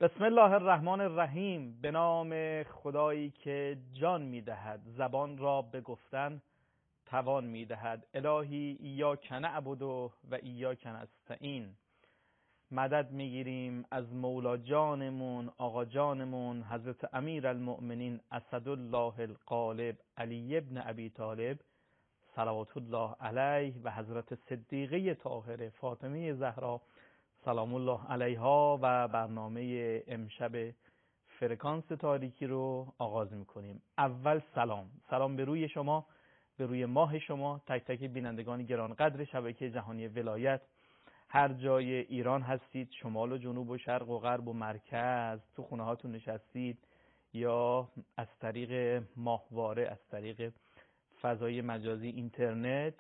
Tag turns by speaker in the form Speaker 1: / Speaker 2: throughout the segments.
Speaker 1: بسم الله الرحمن الرحیم. به نام خدایی که جان میدهد، زبان را به گفتن توان میدهد. الهی ایاک نعبد و ایاک نستعین. مدد میگیریم از مولا جانمون، آقا جانمون حضرت امیر المؤمنین اسدالله الغالب علی ابن ابی طالب صلوات الله علیه و حضرت صدیقه طاهره فاطمه زهرا سلام الله علیها و برنامه امشب فرکانس تاریکی رو آغاز میکنیم. اول سلام به روی شما، به روی ماه شما، تک تک بینندگان گرانقدر شبکه جهانی ولایت، هر جای ایران هستید، شمال و جنوب و شرق و غرب و مرکز، تو خونه هاتون نشستید یا از طریق ماهواره، از طریق فضای مجازی اینترنت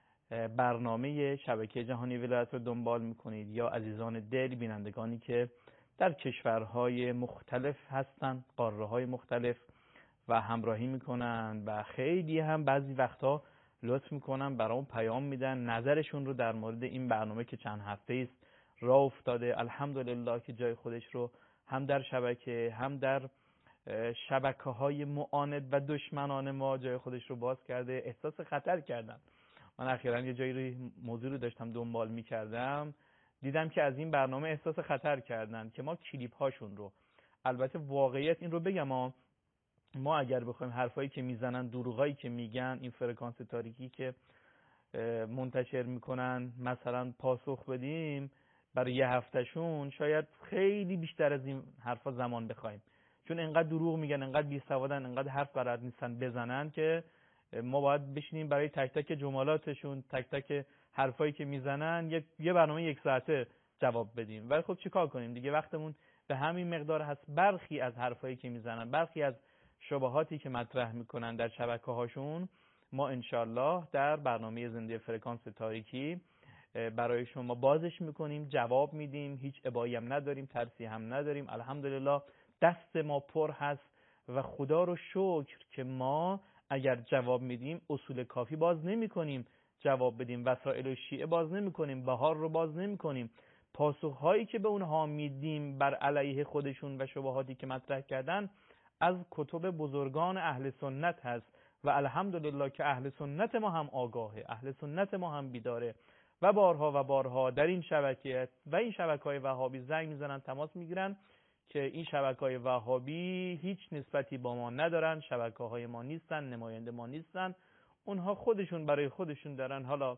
Speaker 1: برنامه شبکه جهانی ولایت رو دنبال میکنید، یا عزیزان دل بینندگانی که در کشورهای مختلف هستن، قاره‌های مختلف و همراهی میکنن و خیلی هم بعضی وقتا لطف میکنن برامون پیام میدن نظرشون رو در مورد این برنامه که چند هفته است راه افتاده. الحمدلله که جای خودش رو هم در شبکه هم در شبکه‌های معاند و دشمنان ما جای خودش رو باز کرده. احساس خطر کردن. من اخیراً یه جایی موضوع رو داشتم دنبال می‌کردم، دیدم که از این برنامه احساس خطر کردن که ما کلیپ هاشون رو، البته واقعیت این رو بگم، ما اگر بخوایم حرفایی که میزنن، دروغایی که میگن، این فرکانس تاریکی که منتشر میکنن مثلا پاسخ بدیم برای یه هفتهشون، شاید خیلی بیشتر از این حرفا زمان بخوایم، چون انقدر دروغ میگن، انقدر بیسوادن، انقدر حرف بلد نیستن بزنن که ما باید بشینیم برای تک تک جملاتشون، تک تک حرفایی که میزنن یه برنامه 1 ساعته جواب بدیم. ولی خب چیکار کنیم دیگه، وقتمون به همین مقدار هست. برخی از حرفایی که میزنن، برخی از شبهاتی که مطرح میکنن در شبکه‌هاشون، ما انشالله در برنامه زنده فرکانس تاریکی برای شما بازش میکنیم، جواب میدیم. هیچ ابایی هم نداریم، ترسی هم نداریم. الحمدلله دست ما پر هست و خدا رو شکر که ما اگر جواب میدیم اصول کافی باز نمی کنیم جواب بدیم، وسائل و شیعه باز نمی کنیم، بهار رو باز نمی کنیم. پاسخهایی که به اونها میدیم بر علیه خودشون و شبهاتی که مطرح کردن از کتب بزرگان اهل سنت هست و الحمدلله که اهل سنت ما هم آگاهه، اهل سنت ما هم بیداره و بارها در این شبکه و این شبکه‌های وهابی زنگ میزنن، تماس میگیرن که این شبکه‌های وهابی هیچ نسبتی با ما ندارن، شبکه‌های ما نیستن، نماینده ما نیستن، اونها خودشون برای خودشون دارن حالا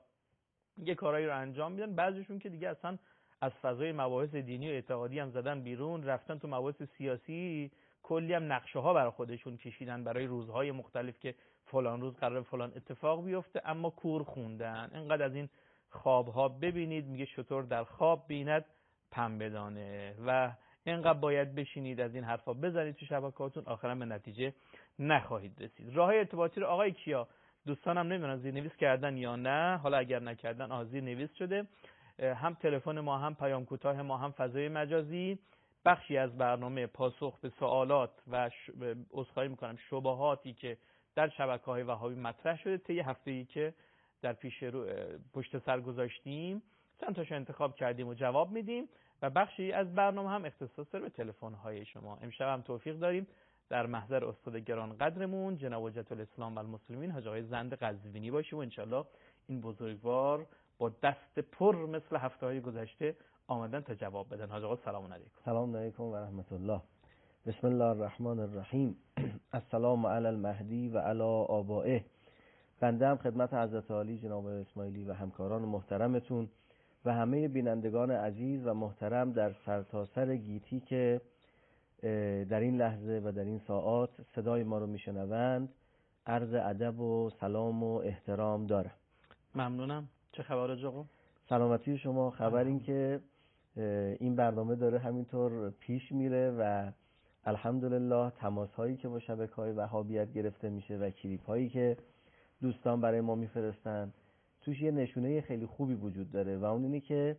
Speaker 1: یه کارایی رو انجام میدن. بعضیشون که دیگه اصلا از فضای مباحث دینی و اعتقادی هم زدن بیرون، رفتن تو مباحث سیاسی، کلی هم نقشه ها برای خودشون کشیدن برای روزهای مختلف که فلان روز قرار فلان اتفاق بیفته، اما کور خوندن. اینقدر از این خواب ها ببینید، میگه شطور در خواب بیند پنبه دانه، و اینقدر باید بشینید از این حرفا بزنید تو شبکه‌هاتون، آخرا به نتیجه نخواهید رسید. راه ارتباطی رو آقای کیا، دوستانم نمیدونن زیرنویس کردن یا نه، حالا اگر نکردن زیرنویس شده، هم تلفن ما، هم پیام کوتاه ما، هم فضای مجازی. بخشی از برنامه پاسخ به سوالات و عذرخواهی میکنم شبهاتی که در شبکه‌های وهابی مطرح شده طی هفته‌ای که در پشت سر گذاشتیم، چند تاشو انتخاب کردیم و جواب میدیم، و بخشی از برنامه هم اختصاص داره به تلفن‌های شما. امشب هم توفیق داریم در محضر استاد گرانقدرمون جناب حجت الاسلام و المسلمین حاج آقای زند قزوینی باشیم و انشالله این بزرگوار با دست پر مثل هفته‌های گذشته آمدن تا جواب بدن. حاج آقا سلام علیکم.
Speaker 2: سلام علیکم و رحمت الله. بسم الله الرحمن الرحیم. السلام علی المهدی و علی آبائه. بنده هم خدمت حضرت عالی جناب اسماعیلی و همکاران محترمتون و همه بینندگان عزیز و محترم در سرتاسر گیتی که در این لحظه و در این ساعات صدای ما رو میشنوند عرض ادب و سلام و احترام دارم.
Speaker 1: ممنونم. چه خبر آقا؟
Speaker 2: سلامتی شما. خبر این که این برنامه داره همینطور پیش میره و الحمدلله تماس هایی که با شبکه‌های وهابیت گرفته میشه و کلیپ هایی که دوستان برای ما میفرستن توش یه نشونه خیلی خوبی وجود داره و اون اینه که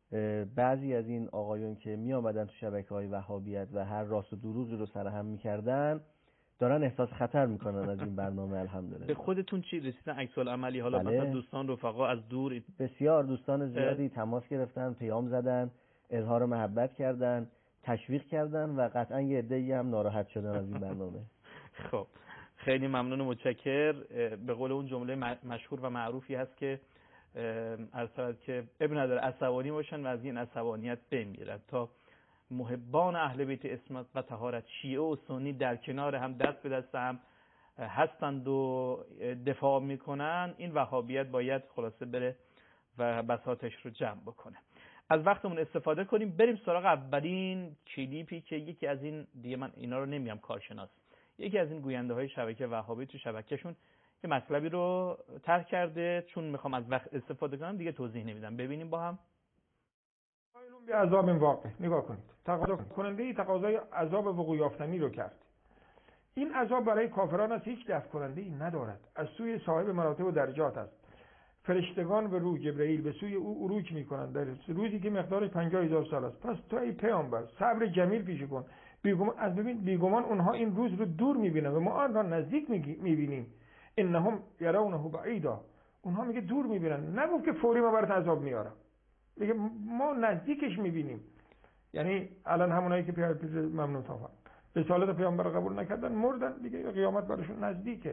Speaker 2: بعضی از این آقایون که می آمدن تو شبکه‌های وهابیت و هر راست و دروغی رو سرهم میکردن دارن احساس خطر میکنن از این برنامه. الحمدلله.
Speaker 1: به خودتون چی رسیدن عکس العملی؟ حالا
Speaker 2: بله.
Speaker 1: مثلا دوستان رفقا از دور
Speaker 2: بسیار دوستان زیادی تماس گرفتن، پیام زدن، اظهار محبت کردن. تشویق کردن و قطعا یه عده‌ای هم ناراحت شدن از این برنامه.
Speaker 1: خب خیلی ممنون و متشکر. به قول اون جمله مشهور و معروفی هست که ارسلت که ابن نداره عصبانی باشن و از این عصبانیت بمیرن. تا محبان اهل بیت عصمت و طهارت شیعه و سنی در کنار هم دست به دست هم هستند و دفاع میکنن، این وهابیت باید خلاصه بره و بساطش رو جمع بکنه. از وقتمون استفاده کنیم بریم سراغ اولین کلیپی که یکی از این، دیگه من اینا رو نمیام کارشناس، یکی از این گوینده های شبکه وهابی تو شبکهشون یه مطلبی رو طرح کرده. چون میخوام از وقت استفاده کنم دیگه توضیح نمیدم. ببینیم با هم.
Speaker 3: قائلون به عذاب واقع. نگاه کنید، تقاضا کننده تقاضای عذاب وقوع یافتنی رو کرد. این عذاب برای کافران است، هیچ دفع کننده ای ندارد، از سوی صاحب مراتب و درجات است. فرشتگان به روح جبرئیل به سوی او عروج می‌کنند در روزی که مقدارش 50000 سال است. پس تو ای پیامبر صبر جمیل پیشه کن. بیگمان اونها این روز رو دور می‌بینند و ما آن را نزدیک می‌بینیم. انهم یرونه بعیدا. اونها میگه دور می‌بینن، نگفت که فوری ما برات عذاب میارم، میگه ما نزدیکش می‌بینیم. یعنی الان همونایی که پیامبر ممنون طافن رسالت پیامبر رو قبول نکردن مردن دیگه، قیامت براشون نزدیکه.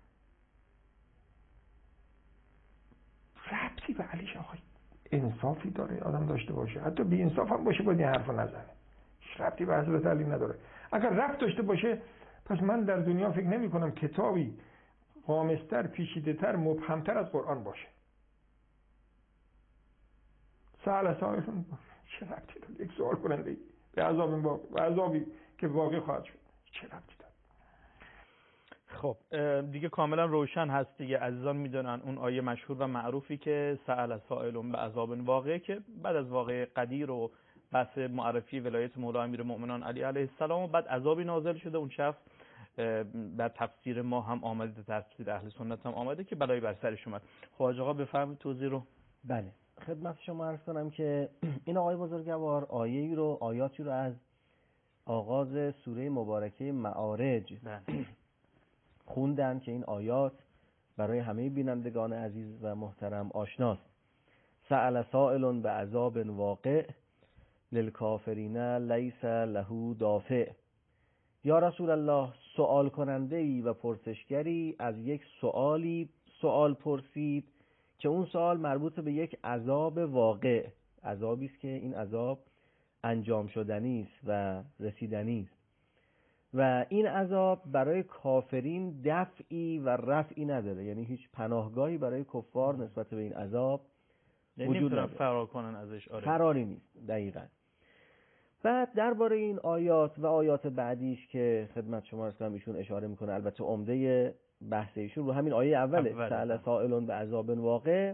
Speaker 3: ربطی به علیش آقای انصافی داره آدم داشته باشه، حتی بی انصاف هم باشه باید این حرفو نزنه. هیچ ربطی به حضرت علی نداره. اگر ربط داشته باشه پس من در دنیا فکر نمی کنم کتابی غامض‌تر، پیچیده‌تر، مبهم‌تر از قرآن باشه. سأل سائلون چه ربطی داره یک سوال کننده به عذابی که واقع خواهد شد چه ربطی داره؟
Speaker 1: خب دیگه کاملا روشن هست دیگه، عزیزان میدونن اون آیه مشهور و معروفی که سأل سائلون به عذاب واقع، که بعد از واقع قدیر و بحث معرفی ولایت مولا امیرالمؤمنین علی علیه السلام و بعد عذابی نازل شده. اون شخص در تفسیر ما هم آمده، در تفسیر اهل سنت هم آمده که بلایی بر سرش اومد. خب آقا بفرمایید توضیح رو.
Speaker 2: بله خدمت شما عرض کنم که این آقای بزرگوار آیاتی رو از آغاز سوره مبارکه معارج خوندن که این آیات برای همه بینندگان عزیز و محترم آشناست. سأل سائل به عذاب واقع للکافرین لیس له دافع. یا رسول الله، سوال کننده‌ای و پرسشگری از یک سوال پرسید که اون سوال مربوط به یک عذاب واقع، عذابی است که این عذاب انجام شدنی است و رسیدنی است و این عذاب برای کافرین دفعی و رفعی نداره، یعنی هیچ پناهگاهی برای کفار نسبت به این عذاب وجود نداره،
Speaker 1: فرار کنن ازش.
Speaker 2: فراری نیست. دقیقاً. بعد درباره این آیات و آیات بعدیش که خدمت شما عرض کنم ایشون اشاره میکنه، البته عمده بحث ایشون رو همین آیه اوله، سأل سائل به عذاب واقع.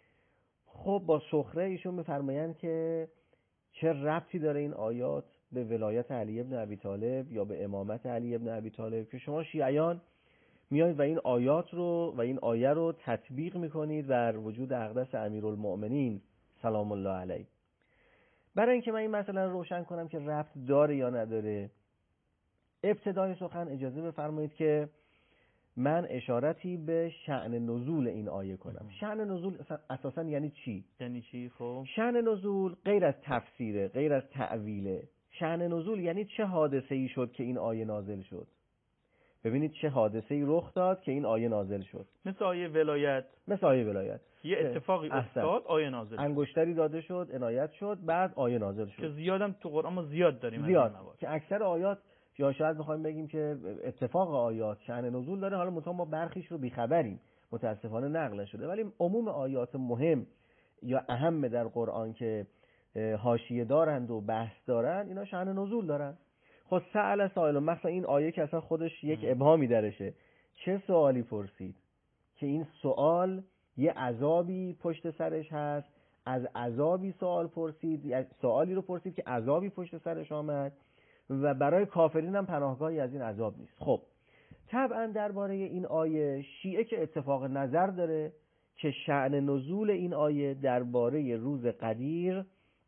Speaker 2: خب با سخره ایشون میفرمایند که چه ربطی داره این آیات به ولایت علی ابن ابی طالب یا به امامت علی ابن ابی طالب که شما شیعیان میایید و این آیات رو و این آیه رو تطبیق میکنید بر وجود اقدس امیرالمؤمنین سلام الله علیه. برای اینکه من این مسئله رو روشن کنم که ربط داره یا نداره، ابتدای سخن اجازه بفرمایید که من اشارتی به شأن نزول این آیه کنم. شأن نزول اساساً یعنی چی؟
Speaker 1: خب
Speaker 2: شأن نزول غیر از تفسیره، غیر از تعویله. شأن نزول یعنی چه حادثه‌ای شد که این آیه نازل شد. ببینید چه حادثه‌ای رخ داد که این آیه نازل شد.
Speaker 1: مثل آیه ولایت. یه اتفاقی افتاد، آیه نازل شد.
Speaker 2: انگشتری داده شد، عنایت شد، بعد آیه نازل شد.
Speaker 1: که زیادم تو قرآن ما زیاد داریم
Speaker 2: زیاد. که اکثر آیات یا شاید بخوایم بگیم که اتفاق آیات شأن نزول داره، حالا مثلا ما برخیش رو بیخبریم، متاسفانه نقل شده، ولی عموم آیات مهم یا اهم در قرآن که حاشیه دارند و بحث دارند اینا شأن نزول دارن. خب سأل سائل، مثلا این آیه که اصلا خودش یک ابهامی درشه، چه سوالی پرسید که این سوال یه عذابی پشت سرش هست، از عذابی سوال پرسید، سوالی رو پرسید که عذابی پشت سرش آمد و برای کافرین هم پناهگاهی از این عذاب نیست. خب طبعا درباره این آیه شیعه که اتفاق نظر داره که شأن نزول این آیه درباره روز قدیر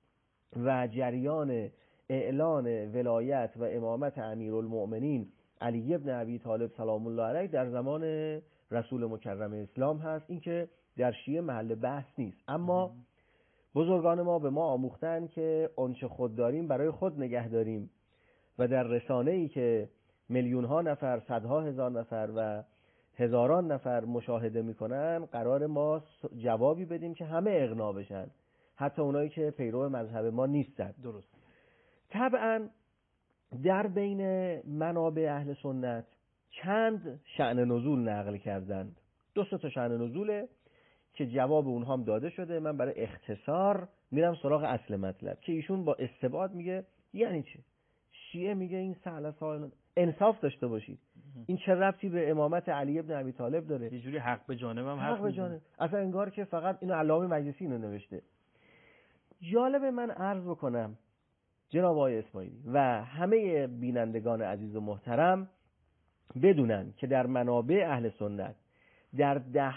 Speaker 2: و جریان اعلان ولایت و امامت امیرالمؤمنین علی ابن ابی طالب سلام الله علیه در زمان رسول مکرم اسلام هست. این که در شیعه محل بحث نیست، اما بزرگان ما به ما آموختن که آنچه خود داریم برای خود نگه داریم و در رسانه‌ای که میلیون‌ها نفر، صدها هزار نفر و هزاران نفر مشاهده میکنن قرار ما جوابی بدیم که همه اغنا بشن، حتی اونایی که پیرو مذهب ما نیستن.
Speaker 1: درست.
Speaker 2: طبعا در بین منابع اهل سنت چند شأن نزول نقل کردند. 2 تا شأن نزوله که جواب اونها هم داده شده. من برای اختصار میرم سراغ اصل مطلب که ایشون با استبعاد میگه یعنی چه؟ شیعه میگه این ثلاثه، انصاف داشته باشید، این چه ربطی به امامت علی ابن ابی طالب داره؟
Speaker 1: یه جوری حق به جانبم
Speaker 2: حق به جانب، اصلا انگار که فقط اینو علامه مجلسی اینو نوشته. جالبه من عرض بکنم جناب آقای اسماعیلی و همه بینندگان عزیز و محترم بدونن که در منابع اهل سنت در ده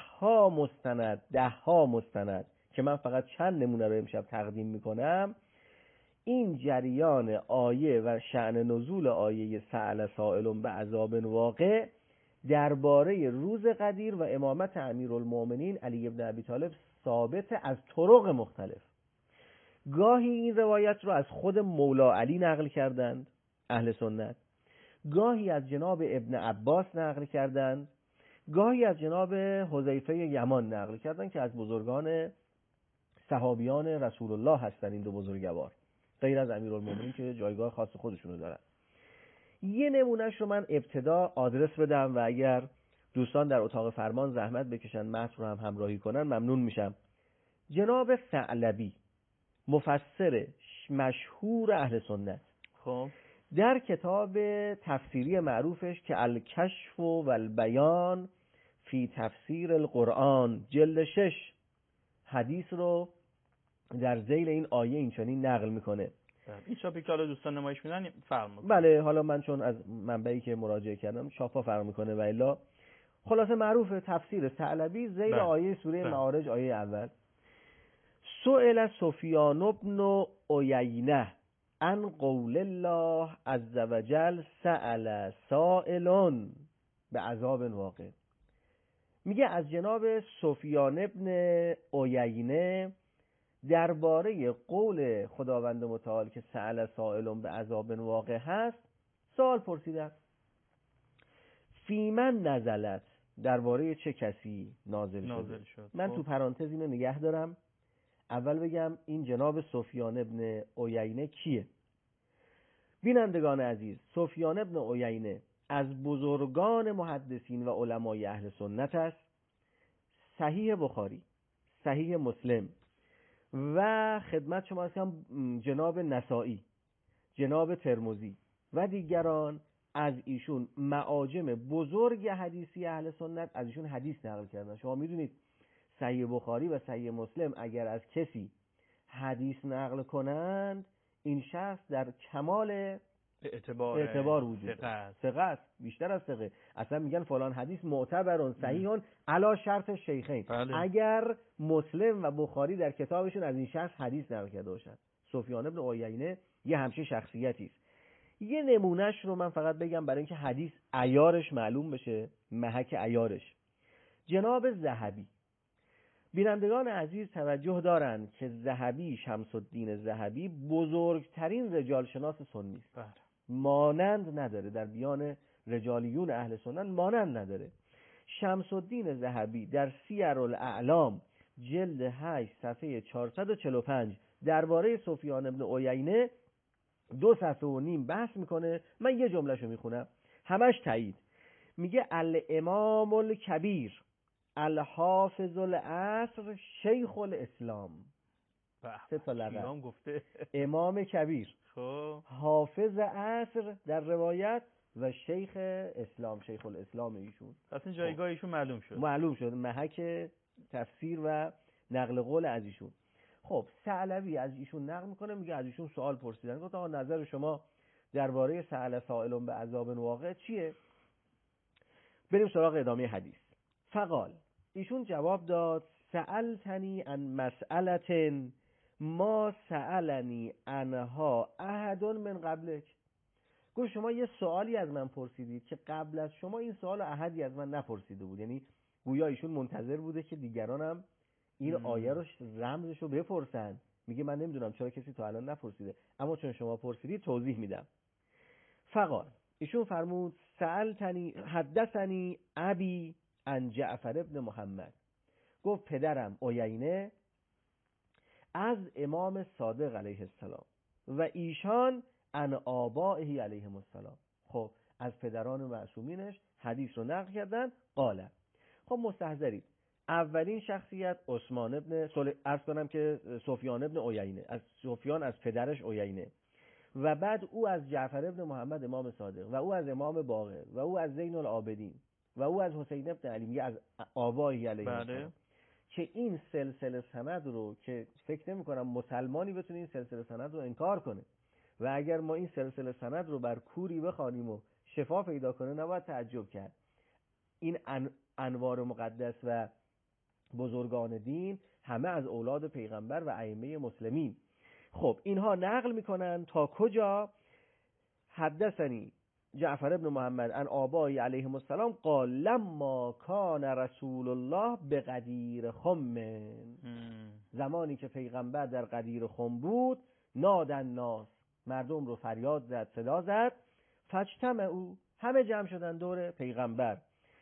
Speaker 2: ها مستند که من فقط چند نمونه رو امشب تقدیم میکنم، این جریان آیه و شأن نزول آیه سأل سائل بعذاب واقع درباره روز قدیر و امامت امیرالمؤمنین علی ابن ابی طالب ثابت از طرق مختلف. گاهی این روایت رو از خود مولا علی نقل کردند اهل سنت، گاهی از جناب ابن عباس نقل کردند، گاهی از جناب حذیفه یمان نقل کردند که از بزرگان صحابیان رسول الله هستند این 2 بزرگوار، غیر از امیرالمومنین که جایگاه خاص خودشونو دارن. یه نمونهش رو من ابتدا آدرس بدم و اگر دوستان در اتاق فرمان زحمت بکشن متن رو هم همراهی کنن ممنون میشم. جناب ثعلبی مفسر مشهور اهل سنت،
Speaker 1: خب
Speaker 2: در کتاب تفسیری معروفش که الکشف و البیان فی تفسیر القرآن جلد 6 حدیث رو در ذیل این آیه اینچنین نقل میکنه.
Speaker 1: این چاپی که حالا دوستان نمایش میدن فرق میکنه.
Speaker 2: بله، حالا من چون از منبعی که مراجعه کردم چاپا فرق میکنه و الا خلاصه معروف تفسیر ثعلبی ذیل آیه سوره معارج آیه اول. سئل سفیان بن عیینه عن قول الله عز وجل سأل سائل بعذاب واقع. میگه از جناب سفیان بن عیینه درباره قول خداوند متعال که سأل سائل بعذاب واقع هست سوال پرسیدن. فی من نزلت، درباره چه کسی نازل شد. من تو پرانتز اینو نگه دارم، اول بگم این جناب سفیان بن عیینه کیه. بینندگان عزیز، سفیان بن عیینه از بزرگان محدثین و علمای اهل سنت است. صحیح بخاری، صحیح مسلم و خدمت شما هستم جناب نسائی، جناب ترمذی و دیگران از ایشون معاجم بزرگ حدیثی اهل سنت از ایشون حدیث نقل کردن. شما میدونید صحیح بخاری و صحیح مسلم اگر از کسی حدیث نقل کنند این شخص در کمال اعتبار وجود داره، ثقه است، بیشتر از ثقه. اصلا میگن فلان حدیث معتبرون صحیحون علی شرط شیخین. اگر مسلم و بخاری در کتابشون از این شخص حدیث نقل کرده باشند. سفیان بن عیینه یه همچین شخصیتی است. یه نمونهش رو من فقط بگم برای اینکه حدیث عیارش معلوم بشه، محک عیارش. جناب ذهبی، بینندگان عزیز توجه دارند که ذهبی، شمس الدین ذهبی بزرگترین رجال شناس سنی است. مانند نداره در بیان رجالیون اهل سنت، مانند نداره. شمس الدین ذهبی در سیر الاعلام جلد 8 صفحه 445 درباره سفیان بن عیینه 2 صفحه و نیم بحث میکنه. من یه جملهشو میخونم همش تایید. میگه الامام الکبیر الحافظ العصر شیخ الاسلام. 3 تا لقب
Speaker 1: گفته.
Speaker 2: امام کبیر،
Speaker 1: خب
Speaker 2: حافظ عصر در روایت و شیخ اسلام، شیخ الاسلام ایشون.
Speaker 1: اصلا جایگاه ایشون
Speaker 2: معلوم شد محک تفسیر و نقل قول از ایشون. خب ثعلبی از ایشون نقل میکنه، میگه از ایشون سوال پرسیدن، گفت آقا نظر شما درباره سأل سائل بعذاب واقع چیه؟ بریم سراغ ادامه حدیث. فقال، ایشون جواب داد سألتنی عن مسئلة ما سألنی عنها احد من قبلک. گفت شما یه سوالی از من پرسیدید که قبل از شما این سوال احدی از من نپرسیده بود. یعنی گویا ایشون منتظر بوده که دیگران هم این آیه رو رمزش رو بپرسن. میگه من نمیدونم چرا کسی تا الان نپرسیده، اما چون شما پرسیدید توضیح میدم. فقال، ایشون فرمود حدثنی ابی عن جعفر ابن محمد، گفت پدرم عیینه از امام صادق علیه السلام و ایشان عن آبائه علیهم السلام. خب از پدران معصومینش حدیث رو نقل کردن. قال، خب مستحضرید اولین شخصیت عثمان ابن عرض کنم که سفیان ابن عیینه، از سفیان از پدرش عیینه، و بعد او از جعفر ابن محمد امام صادق و او از امام باقر و او از زین العابدین و او از حسین ابن علی، میگه از آبایی علیه السلام. که این سلسله سند رو که فکر نمی کنم مسلمانی بتونه این سلسله سند رو انکار کنه، و اگر ما این سلسله سند رو بر کوری بخوانیم و شفا پیدا کنه نباید تعجب کرد. این انوار مقدس و بزرگان دین همه از اولاد پیغمبر و ائمه مسلمین. خب اینها نقل میکنن تا کجا؟ حدثنی جعفر ابن محمد عن آبای علیهم السلام قال لما کان رسول الله به قدیر خم، زمانی که پیغمبر در قدیر خم بود، نادن ناس، مردم رو فریاد زد، صدا زد، فاجتمعوا، همه جمع شدن دور پیغمبر،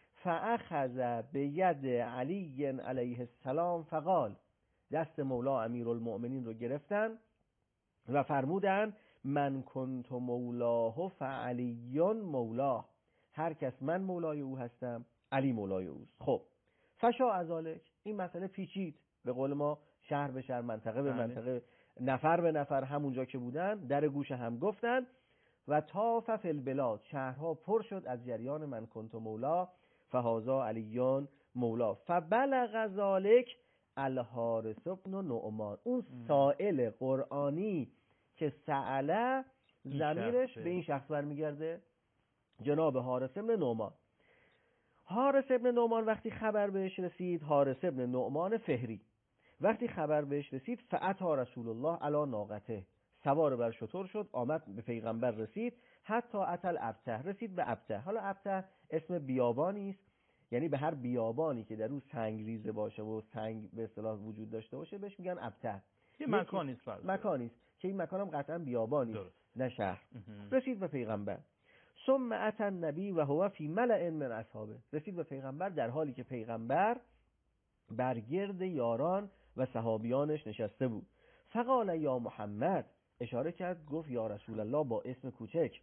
Speaker 2: فاخذ بید علی علیه السلام فقال، دست مولا امیرالمؤمنین رو گرفتن و فرمودن من کنت مولاه فعلی مولاه، هر کس من مولای او هستم علی مولای اوست. خب فشا ازالک، این مسئله پیچید، به قول ما شهر به شهر، منطقه به منطقه، نفر به نفر همونجا که بودن در گوش هم گفتن و طاف فی البلاد، شهرها پر شد از جریان من کنت مولا فهذا علیون مولا. فبلغ ذلک الحارث بن نعمان، اون سائل قرآنی که سأله ضمیرش به این شخص برمیگرده، جناب حارث بن نعمان. حارث بن نعمان وقتی خبر بهش رسید، حارث بن نعمان فهری وقتی خبر بهش رسید، فاتی رسول الله علی ناقته، سوار بر شتر شد، آمد به پیغمبر رسید، حتی اتل ابته، رسید به ابته. حالا ابته اسم بیابانی است، یعنی به هر بیابانی که در اون سنگ ریزه باشه و سنگ به اصطلاح وجود داشته باشه بهش میگن ابته.
Speaker 1: یه مکانی
Speaker 2: است که این مکان هم قطعا بیابانی است نه شهر. رسید به پیغمبر. ثم اتى النبی و هو فی ملأ من اصحابه، رسید به پیغمبر در حالی که پیغمبر بر گرد یاران و صحابیانش نشسته بود. فقال یا محمد، اشاره کرد گفت یا رسول الله با اسم کوچک،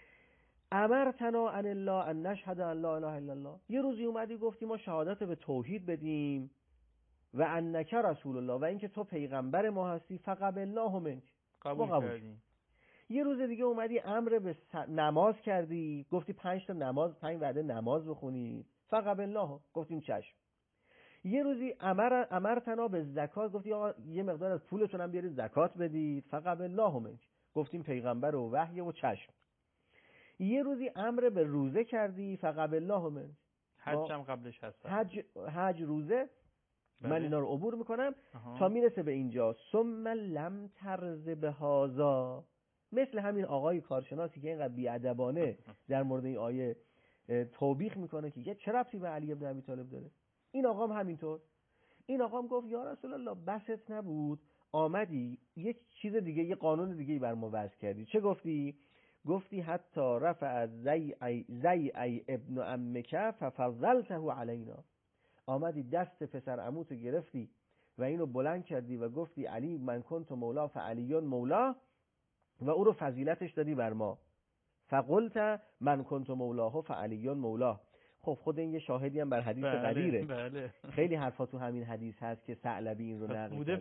Speaker 2: امرتنا عن الله ان نشهد ان لا اله الا الله، یه روزی اومدی گفتی ما شهادت به توحید بدیم و انک رسول الله، و اینکه تو پیغمبر ما هستی، فقبلناه منک،
Speaker 1: قبول کردیم.
Speaker 2: یه روز دیگه اومدی امر به نماز کردی، گفتی 5 تا نماز، 5 وعده نماز بخونید، فقبلناه، گفتیم چشم. یه روزی امرتنا به زکات، گفتی آقا یه مقدار از پولتون هم بیارید زکات بدید، فقبلناه منک، گفتیم پیغمبر و وحی و چشم. یه روزی امر به روزه کردی، فقبلناه منک،
Speaker 1: حج هم قبلش هست،
Speaker 2: حج روزه. من اینا رو عبور میکنم تا میرسه به اینجا. ثم لم ترز بهذا، مثل همین آقای کارشناسی که اینقدر بی‌ادبانه در مورد این آیه توبیخ میکنه که چه ربطی به علی ابن ابی طالب داره، این آقا هم همینطور. این آقا هم گفت یا رسول الله بست نبود، آمدی یک چیز دیگه، یه قانون دیگه بر ما وضع کردی. چه گفتی؟ گفتی حتی رفع زیع ابن عمک ففضلته علینا، آمدی دست پسر عموتو گرفتی و اینو بلند کردی و گفتی علی من کنت مولا فعلیون مولا، و او رو فضیلتش دادی بر ما. فقلت من کنت مولاه فعلیون مولا. خب خود این یه شاهدی هم بر حدیث قدیره.
Speaker 1: بله.
Speaker 2: خیلی حرفا تو همین حدیث هست که ثعلبی این رو نقل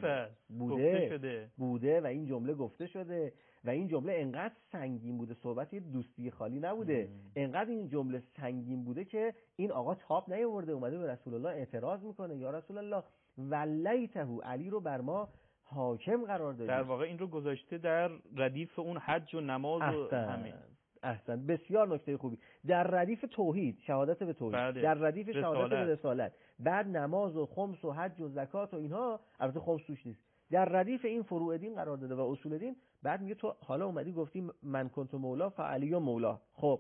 Speaker 1: بوده
Speaker 2: و این جمله گفته شده و این جمله انقدر سنگین بوده، صحبت یه دوستی خالی نبوده، انقدر این جمله سنگین بوده که این آقا تاب نیاورده، اومده به رسول الله اعتراض میکنه، یا رسول الله ولیته، علی رو بر ما حاکم قرار دادی.
Speaker 1: در واقع این رو گذاشته در ردیف اون حج و نماز و همین.
Speaker 2: احسن، بسیار نکته خوبی. در ردیف توحید، شهادت به توحید،
Speaker 1: بله.
Speaker 2: در ردیف شهادت به رسالت، بعد نماز و خمس و حج و زکات و اینها، البته خمس توش نیست، در ردیف این فروع دین قرار داده و اصول دین. بعد میگه تو حالا اومدی گفتی من کنت مولا فعلی مولا. خب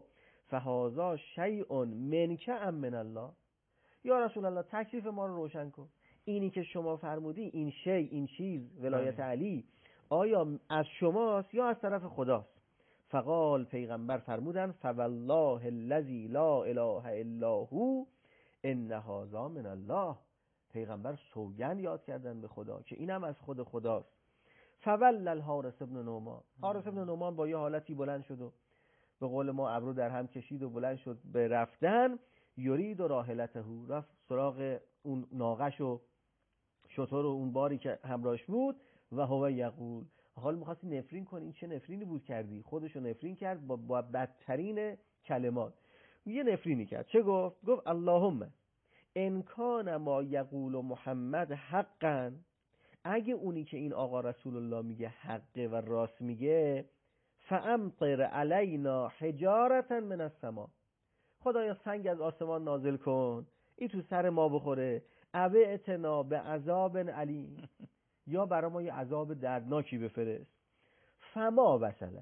Speaker 2: فهذا شیء منک ام من الله، یا رسول الله تکلیف ما رو روشن کن، اینی که شما فرمودی، این این چیز ولایت علی، آیا از شماست یا از طرف خداست؟ فقال، پیغمبر فرمودن فوالله الذی لا اله الا هو ان هذا من الله. پیغمبر سوگند یاد کردن به خدا که اینم از خود خداست. فول الحارث ابن نعمان، حارث ابن نعمان با یه حالتی بلند شد و به قول ما ابرو در هم کشید و بلند شد به رفتن. یرید و راحلته، رفت سراغ اون ناقش و شتر و اون باری که همراهش بود. و هو یقول، حال می‌خواستی نفرین کنی، این چه نفرینی بود کردی؟ خودشو نفرین کرد با بدترین کلمات. یه نفرینی کرد. چه گفت؟ گفت اللهم ان کان ما یقول محمد حقا، اگه اونی که این آقا رسول الله میگه حقه و راست میگه، فامطر علینا حجارة من السما، خدایا سنگ از آسمان نازل کن این تو سر ما بخوره، او اتنا به عذاب علیم، یا برای ما یه عذاب دردناکی بفرست. فما وصله،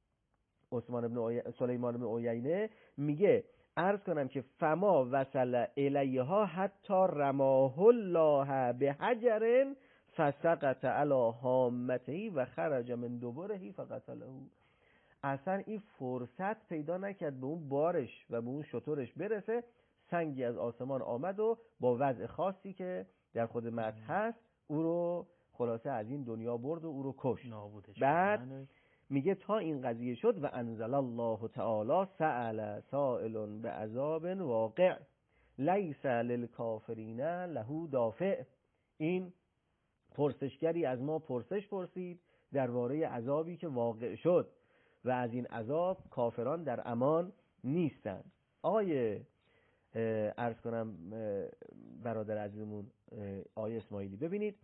Speaker 2: سلیمان بن عیینه میگه عرض کنم که فما وصل الیها حتی رماه الله به حجر فسقط علی هامته و خرج من دبره فقتله. اصلا این فرصت پیدا نکرد به اون بارش و به اون شترش برسه، سنگی از آسمان آمد و با وضع خاصی که در خود متن هست او رو خلاصه از این دنیا برد و او رو کشت. بعد میگه تا این قضیه شد و انزل الله تعالی سأل سائل بعذاب واقع لیس للکافرین له دافع، این پرسشگری از ما پرسش پرسید درباره عذابی که واقع شد و از این عذاب کافران در امان نیستند. آقای عرض کنم برادر عزیزمون آقای اسماعیلی، ببینید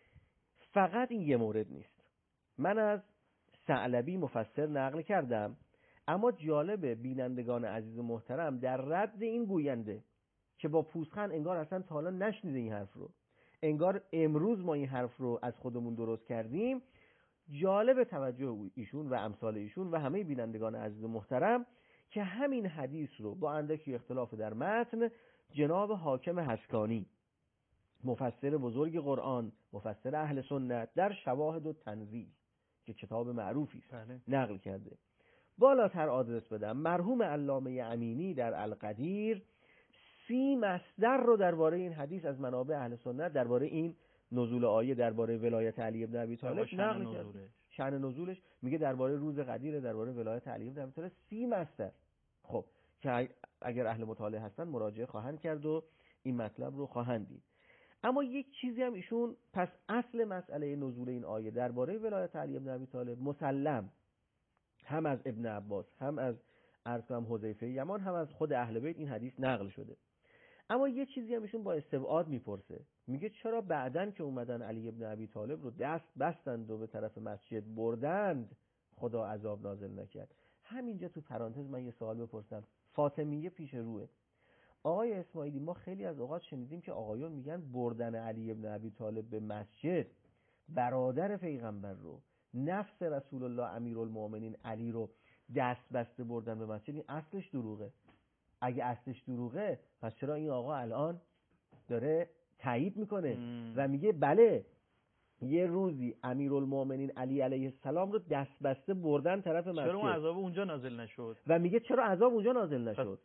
Speaker 2: فقط این یه مورد نیست. من از ثعلبی مفسر نقل کردم، اما جالبه بینندگان عزیز و محترم در رد این گوینده که با پوزخند انگار اصلا تا حالا نشنیده این حرف رو، انگار امروز ما این حرف رو از خودمون درست کردیم، جالب توجه ایشون و امثال ایشون و همه بینندگان عزیز و محترم که همین حدیث رو با اندکی اختلاف در متن جناب حاکم حسکانی، مفسر بزرگ قرآن، مفسر اهل سنت، در شواهد و تنزیل که کتاب معروفی است نقل کرده. بالاتر آدرس بدم، مرحوم علامه امینی در القدیر 30 مصدر رو درباره این حدیث از منابع اهل سنت درباره این نزول آیه درباره ولایت علی بن ابی طالب نقل کرده. شأن نزولش میگه درباره روز قدیر، درباره ولایت علی بن ابی طالب 30 مصدر. خب که اگر اهل مطالعه هستن مراجعه خواهند کرد و این مطلب رو خواهند دید. اما یک چیزی هم ایشون، پس اصل مسئله نزول این آیه درباره ولایت علی بن ابی طالب مسلم هم از ابن عباس، هم از ارسم حذیفه یمان، هم از خود اهل بیت این حدیث نقل شده. اما یه چیزی هم ایشون با استبعاد میپرسه، میگه چرا بعدن که اومدن علی بن ابی طالب رو دست بستند و به طرف مسجد بردند خدا عذاب نازل نکرد؟ همینجا تو پرانتز من یه سوال بپرسم، فاطمیه پیش روه. آقای اسماعیلی، ما خیلی از اوقات شنیدیم که آقایون میگن بردن علی بن ابی طالب به مسجد، برادر پیغمبر رو، نفس رسول الله امیرالمومنین علی رو دست بسته بردن به مسجد. این اصلش دروغه. اگه اصلش دروغه پس چرا این آقا الان داره تایید میکنه و میگه بله یه روزی امیرالمومنین علی علیه السلام رو دست بسته بردن طرف مسجد،
Speaker 1: چرا اون عذاب اونجا نازل نشد؟
Speaker 2: و میگه چرا عذاب اونجا نازل نشد؟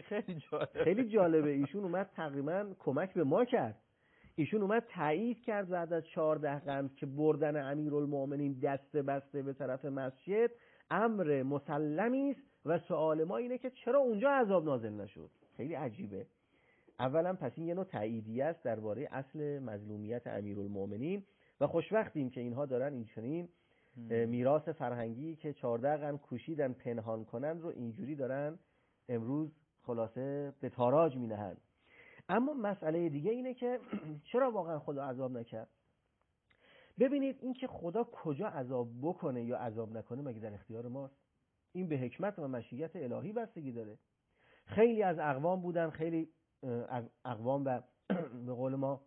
Speaker 2: خیلی جالبه. ایشون اومد تقریبا کمک به ما کرد. ایشون اومد تایید کرد بعد از 14 قرن که بردن امیرالمومنین دست بسته به طرف مسجد امر مسلمی است و سوال ما اینه که چرا اونجا عذاب نازل نشد. خیلی عجیبه. اولا پس این یه نوع تاییدیه است درباره اصل مظلومیت امیرالمومنین و خوشوقتیم که اینها دارن این چنین میراث فرهنگی که 14 قرن کوشیدن پنهان کنن رو اینجوری دارن امروز خلاصه به تاراج می‌نهند. اما مسئله دیگه اینه که چرا واقعا خدا عذاب نکرد؟ ببینید این که خدا کجا عذاب بکنه یا عذاب نکنه مگه در اختیار ماست؟ این به حکمت و مشیت الهی بستگی داره. خیلی از اقوام بودن، خیلی از اقوام و به قول ما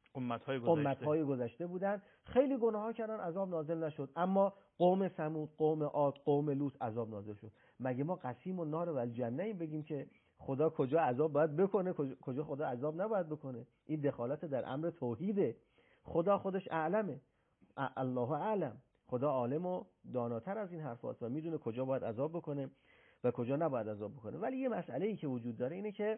Speaker 2: امت‌های گذشته بودن، خیلی گناه‌ها کردن عذاب نازل نشد، اما قوم ثمود، قوم عاد، قوم لوط عذاب نازل شد. مگه ما قسیم النار و الجنه بگیم که خدا کجا عذاب باید بکنه، کجا خدا عذاب نباید بکنه. این دخالت در امر توحیده. خدا خودش اعلمه، الله اعلم. خدا عالم و داناتر از این حرفاست و میدونه کجا باید عذاب بکنه و کجا نباید عذاب بکنه. ولی یه مسئله‌ای که وجود داره اینه که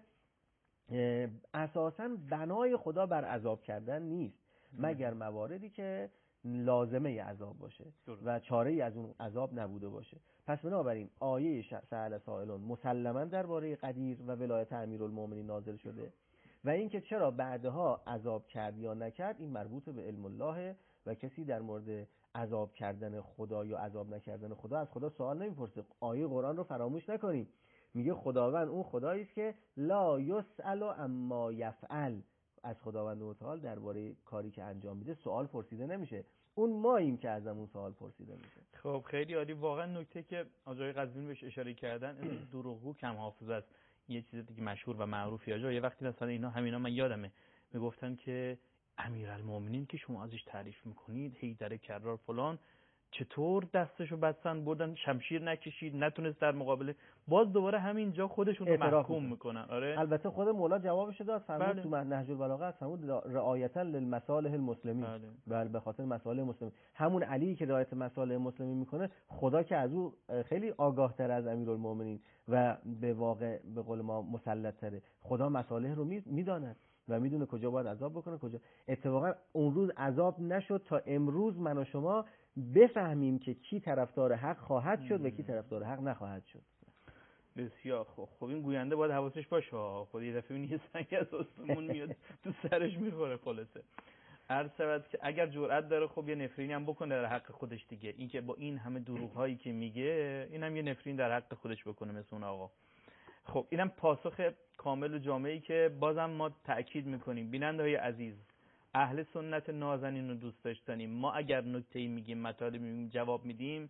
Speaker 2: اساساً بنای خدا بر عذاب کردن نیست مگر مواردی که لازمه عذاب باشه و چاره‌ای از اون عذاب نبوده باشه. پس بنابراین آیه سأل سائلون مسلماً درباره قدیر و ولایت امیرالمومنین نازل شده و اینکه چرا بعدها عذاب کرد یا نکرد این مربوط به علم الله و کسی در مورد عذاب کردن خدا یا عذاب نکردن خدا از خدا سوال نمیپرسه. آیه قرآن رو فراموش نکنیم، میگه خداوند اون خدایی است که لا یسأل اما یفعل. از خداوند متعال درباره کاری که انجام میده سوال پرسیده نمیشه، اون ماییم که ازمون سوال پرسیده میشه.
Speaker 1: خب خیلی عالی. واقعا نکته که آقای قزوینی بهش اشاره کردن این دروغگو کم حافظه است. یه چیز دیگه مشهور و معروفی یه وقتی مثلا اینا همینا من یادمه میگفتن که امیرالمومنین که شما ازش تعریف میکنید حیدر کرار فلان چطور دستشو بستن بردن شمشیر نکشید نتونست در مقابله، باز دوباره همینجا خودشون رو محکوم میکنن. آره
Speaker 2: البته خود مولا جوابش داد، فرمود تو نهج البلاغه فرمود رعایتا للمصالح المسلمین. بله به خاطر مصالح مسلمین. همون علی که رعایت مصالح مسلمین میکنه خدا که از او خیلی آگاه تر از امیرالمومنین و به واقع به قول ما مسلط تره. خدا مصالح رو میداند و میدونه کجا باید عذاب بکنه کجا. اتفاقا اون روز عذاب نشد تا امروز من و شما بفهمیم که کی طرفدار حق خواهد شد و کی طرفدار حق نخواهد شد.
Speaker 1: بسیار خوب. خب این گوینده باید حواسش باشه. خود یه دفعه یه سنگ از آسمون میاد تو سرش میخوره. خلاصه عرض شود که اگر جرأت داره خب یه نفرینی هم بکنه در حق خودش دیگه. این که با این همه دروغ هایی که میگه اینم یه نفرین در حق خودش بکنه مثل اون آقا. خب اینم پاسخ کامل و جامعی که بازم ما تأکید میکنیم بیننده‌های عزیز، اهل سنت نازنین و دوست داشتنیم، ما اگر نکته‌ای میگیم مطالبی میگیم جواب میدیم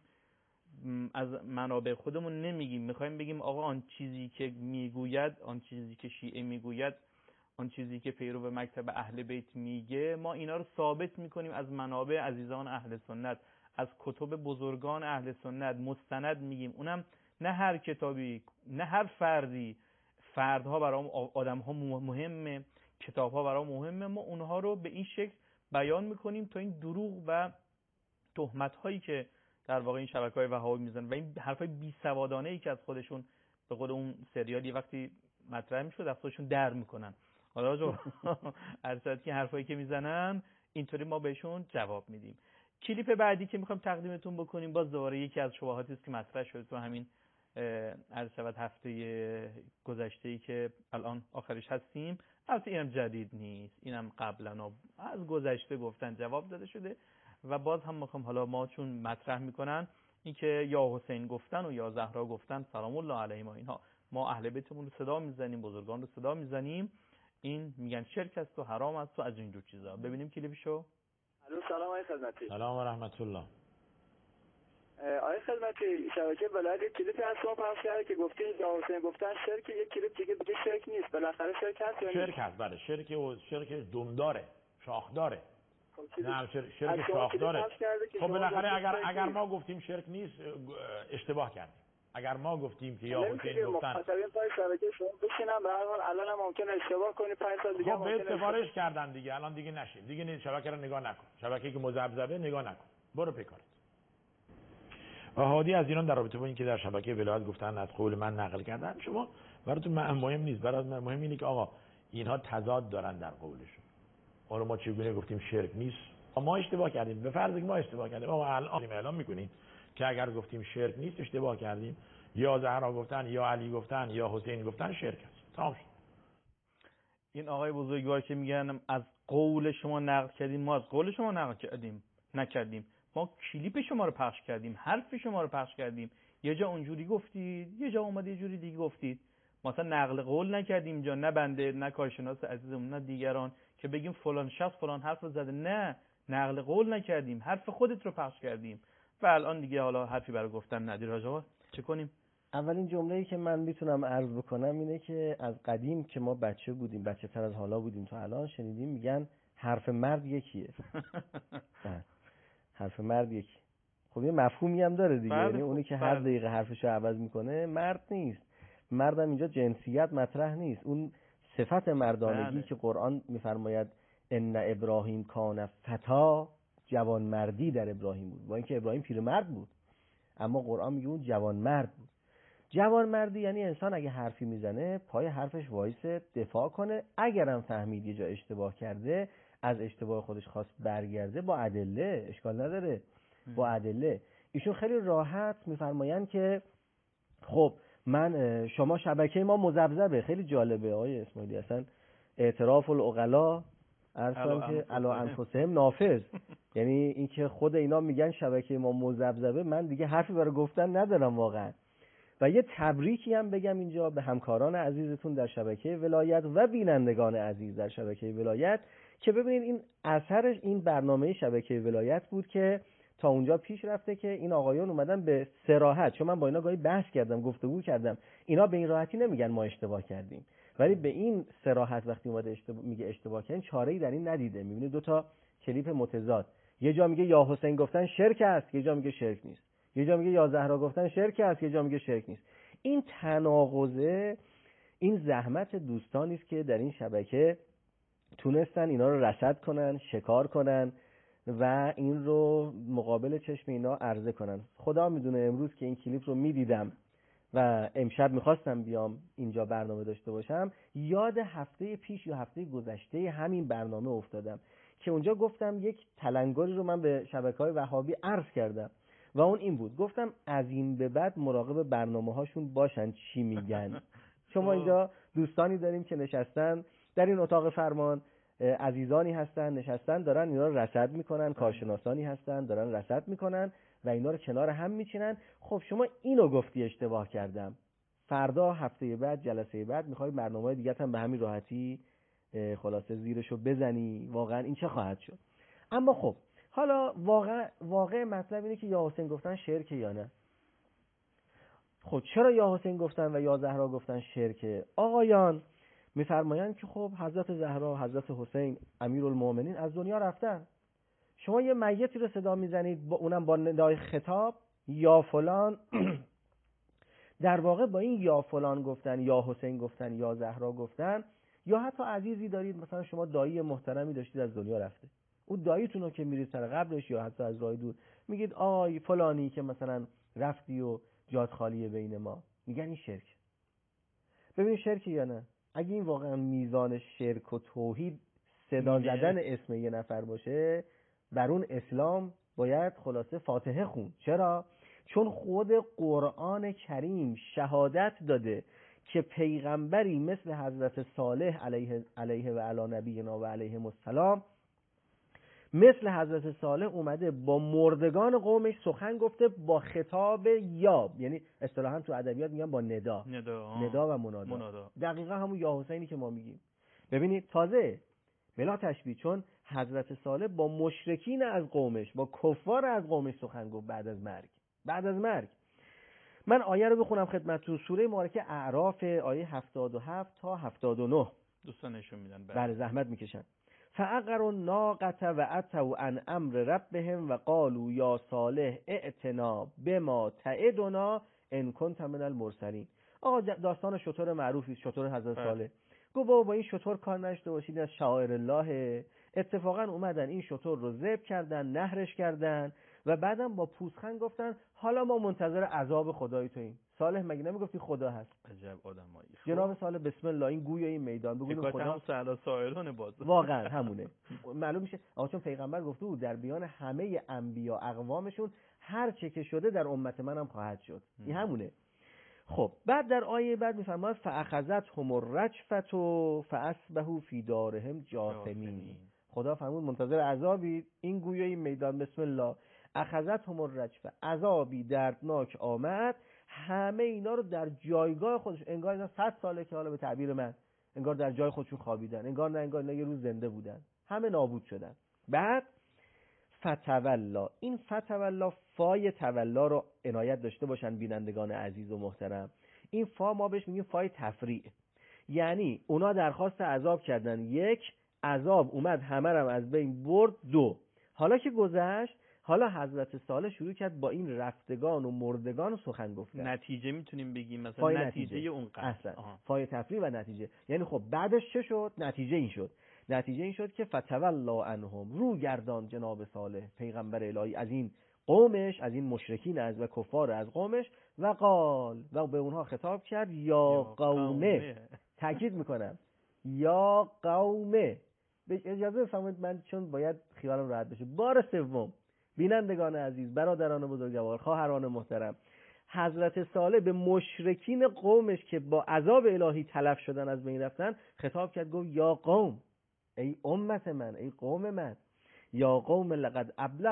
Speaker 1: از منابع خودمون نمیگیم، میخوایم بگیم آقا آن چیزی که میگوید، آن چیزی که شیعه میگوید، آن چیزی که پیرو مکتب اهل بیت میگه، ما اینا رو ثابت میکنیم از منابع عزیزان اهل سنت، از کتب بزرگان اهل سنت مستند میگیم. اونم نه هر کتابی، نه هر فردی. فردها برام آدم‌ها مهمه، کتاب‌ها برام مهمه، ما اونها رو به این شکل بیان میکنیم تا این دروغ و تهمت‌هایی که در واقع این شبکه‌های وهابی میزنن و این حرفای بی‌سوادانه‌ای که از خودشون به قول اون سریالی وقتی مطرح میشد از خودشون در میکنن. حالا جو ارشد که حرفایی که میزنن اینطوری ما بهشون جواب میدیم. کلیپ بعدی که میخوام تقدیمتون بکنیم باز دوباره یکی از شبهاتی است که مطرح شده تو همین ارشد هفته گذشته‌ای که الان آخرش هستیم. البته اینم جدید نیست، اینم قبلا از گذشته گفتن جواب داده شده و باز هم میخوام حالا ما چون مطرح میکنن این که یا حسین گفتن و یا زهرا گفتن سلام الله علیهما، اینها ما اهل بیتمون رو صدا میزنیم، بزرگان رو صدا میزنیم، این میگن شرک است و حرام است و از این جور چیزا. ببینیم کلیپشو.
Speaker 4: الو سلام آقای خدمتی.
Speaker 5: سلام و رحمت الله.
Speaker 4: آقای خدمتی شبکه ولایت کلیپی از شما پخش کرده که گفتین یا حسین گفتن شرک، یک کلیپ دیگه بگه شرک نیست، بالاخره شرک هست یا
Speaker 5: شرک هست. بله شرک دمداره، شاخداره. نه شرک شاخداره. خب بالاخره اگر ما گفتیم شرک نیست اشتباه کردیم. اگر ما گفتیم که یا حسین گفتن
Speaker 4: مخاطبین پای شبکه شما بشینن به هر حال الان هم ممکنه اشتباه کنی 5 سال دیگه
Speaker 5: خب به سفارش کردن دیگه، الان دیگه نشین دیگه، شبکه رو نگاه نکن، شبکه‌ای که مذبذبه نگاه نکن، برو پیکارت. و هادی از ایران در رابطه با اینکه در شبکه ولایت گفتن از قول من نقل کردن، شما براتون مهم نیست، برات مهم اینه که آقا اینها تضاد دارن در قولشون. حالا ما چگونه گفتیم شرک نیست؟ ما اشتباه کردیم، به فرض که ما اشتباه کردیم ما الان اعلام میکنیم که اگر گفتیم شرک نیست اشتباه کردیم، یا زهرا گفتن یا علی گفتن یا حسین گفتن شرک است. تمام شد.
Speaker 1: این آقای بزرگوار که میگن از قول شما نقل کردیم، ما از قول شما نقل نکردیم، ما کلیپ شما رو پخش کردیم، حرف شما رو پخش کردیم، یه جا اونجوری گفتید، یه جا اومد یه جوری دیگه گفتید. مثلا نقل قول نکردیم اینجا، نه بنده نه کارشناس عزیزمون نه دیگران که بگیم فلان شخص فلان حرف رو زده، نه نقل قول نکردیم، حرف خودت رو پخش کردیم و الان دیگه حالا حرفی برای گفتن نداری. آقا چه کنیم؟
Speaker 2: اولین جمله‌ای که من میتونم عرض بکنم اینه که از قدیم که ما بچه بودیم، بچه تر از حالا بودیم تا الان، شنیدیم میگن حرف مرد یکیه. حرف مرد یکی. خب یه مفهومی هم داره دیگه، یعنی اونی که هر دقیقه حرفشو عوض میکنه مرد نیست. مردم اینجا جنسیت مطرح نیست، اون صفت مردانگی که قرآن میفرماید ان ابراهیم کان فتا، جوان مردی در ابراهیم بود، با اینکه ابراهیم پیرمرد بود اما قرآن میگه اون جوان مرد بود. جوان مردی یعنی انسان اگه حرفی میزنه پای حرفش وایسه، دفاع کنه، اگرم فهمید یه جا اشتباه کرده از اشتباه خودش خواست برگرده با ادله، اشکال نداره، با ادله. ایشون خیلی راحت میفرمایند که خب من شما شبکه ما مذبذبه. خیلی جالبه آقای اسماعیلی، اصلا اعتراف العقلا ارسان که علا انفسهم نافذ، یعنی اینکه خود اینا میگن شبکه ما مذبذبه، من دیگه حرفی برای گفتن ندارم واقعا. و یه تبریکی هم بگم اینجا به همکاران عزیزتون در شبکه ولایت و بینندگان عزیز در شبکه ولایت که ببینید این اثرش این برنامه شبکه ولایت بود که تا اونجا پیش رفته که این آقایون اومدن به صراحت، چون من با اینا گاهی بحث کردم، گفتگو کردم، اینا به این راحتی نمیگن ما اشتباه کردیم، ولی به این صراحت وقتی اومده میگه اشتباه کردن چاره‌ای در این ندیده. میبینید دو تا کلیپ متضاد، یه جا میگه یا حسین گفتن شرک است، یه جا میگه شرک نیست، یه جا میگه یا زهرا گفتن شرک است، یه جا میگه شرک نیست. این تناقضه، این زحمت دوستانی است که در این شبکه تونستن اینا رو رصد کنن، شکار کنن و این رو مقابل چشم اینا عرضه کنن. خدا میدونه امروز که این کلیپ رو میدیدم و امشب میخواستم بیام اینجا برنامه داشته باشم، یاد هفته پیش یا هفته گذشته همین برنامه افتادم که اونجا گفتم یک تلنگری رو من به شبکه‌های وهابی عرض کردم و اون این بود، گفتم از این به بعد مراقب برنامه‌هاشون باشن چی میگن. شما اینجا دوستانی داریم که نشستن در این اتاق فرمان، عزیزانی هستن نشستن دارن اینا رو رصد میکنن، کارشناسانی هستن دارن رصد میکنن و اینا رو کنار هم میچینن. خب شما اینو گفتی اشتباه کردم، فردا هفته بعد جلسه بعد میخوای برنامه‌های دیگه هم به همین راحتی خلاصه زیرشو بزنی، واقعا این چه خواهد شد؟ اما خب حالا واقع مطلب اینه که یا حسین گفتن شرکه یا نه. خب چرا یا حسین گفتن و یا زهرا گفتن شرکه؟ آقایان میفرمایند که خب حضرت زهرا، حضرت حسین امیرالمومنین از دنیا رفتن، شما یه میتی رو صدا میزنید با اونم با ندای خطاب یا فلان در واقع با این یا فلان گفتن، یا حسین گفتن، یا زهرا گفتن، یا حتی عزیزی دارید مثلا شما دایی محترمی داشتید از دنیا رفته، اون داییتون رو که میرید سر قبرش یا حتی از راه دور میگید آی فلانی که مثلا رفتی و جات خالیه بین ما، میگن این شرک. ببین شرک یا نه؟ اگه این واقعا میزان شرک و توحید صدا زدن اسم یه نفر باشه، بر اون اسلام باید خلاصه فاتحه خون. چرا؟ چون خود قرآن کریم شهادت داده که پیغمبری مثل حضرت صالح علیه و علی نبینا و علیهم السلام، مثل حضرت صالح اومده با مردگان قومش سخن گفته با خطاب یاب، یعنی اصطلاحاً تو ادبیات میگن با ندا و منادا. دقیقا همون یا حسینی که ما میگیم. ببینید تازه بلا تشبیه، چون حضرت صالح با مشرکین از قومش، با کفار از قومش سخن گفت بعد از مرگ. من آیه رو بخونم خدمتتون، سوره مبارکه اعراف آیه 77 تا 79.
Speaker 1: دوستان نشون میدن
Speaker 2: بله زحمت میکشن. فعقروا الناقة واتوا عن امر ربهم وقالوا یا صالح ائتنا بما تعدنا ان كنت من المرسلین. آقا داستان شتر معروفی، شتر حضرت صالح. گفت بابا با این شتر کار نشته باشید، از شعائر الله. اتفاقا اومدن این شتر رو ذبح کردن، نحرش کردن و بعدم با پوزخند گفتن حالا ما منتظر عذاب خدای توییم. صالح مگه نمیگفتی خدا هست؟
Speaker 1: عجب آدمایی.
Speaker 2: جناب صالح بسم الله این گوی این میدان بگو خدا
Speaker 1: هم سعدا سائلون باز.
Speaker 2: واقعا همونه. معلوم میشه آقا چون پیغمبر گفته بود در بیان همه انبیا اقوامشون هر چه که شده در امت منم خواهد شد. این همونه. خب بعد در آیه بعد میفرماید فاخذتهم الرجفة فاصبحوا فی دارهم جاثمین. خدا فرمود منتظر عذابی، این گوی این میدان بسم الله. اخذتهم الرجفة، عذابی دردناک آمد، همه اینا رو در جایگاه خودش، انگار اینا 100 ساله که حالا به تعبیر من انگار در جای خودشون خوابیدن، انگار اینا یه روز زنده بودن، همه نابود شدن. بعد فتولا، این فتولا فای تولا رو عنایت داشته باشن بینندگان عزیز و محترم. این فا ما بهش میگیم فای تفریع، یعنی اونا درخواست عذاب کردن، یک عذاب اومد همه رو از بین برد، دو حالا که گذشت حالا حضرت صالح شروع کرد با این رفتگان و مردگان سخن گفتن.
Speaker 1: نتیجه میتونیم بگیم مثلا نتیجه اون
Speaker 2: اصلا فای تفریح و نتیجه. یعنی خب بعدش چه شد؟ نتیجه این شد که فتولا عنهم، رو گردان جناب صالح پیغمبر الهی از این قومش، از این مشرکین از و کفار از قومش، و قال، و به اونها خطاب کرد یا قومه. تاکید میکنم یا قومه. اجازه بفرمایید من چون باید خیالم راحت بشه، بار سوم بینندگان عزیز، برادران بزرگوار، خواهران محترم، حضرت صالح به مشرکین قومش که با عذاب الهی تلف شدن از بین رفتن خطاب کرد، گفت یا قوم، ای امت من، ای قوم من، یا قوم لقد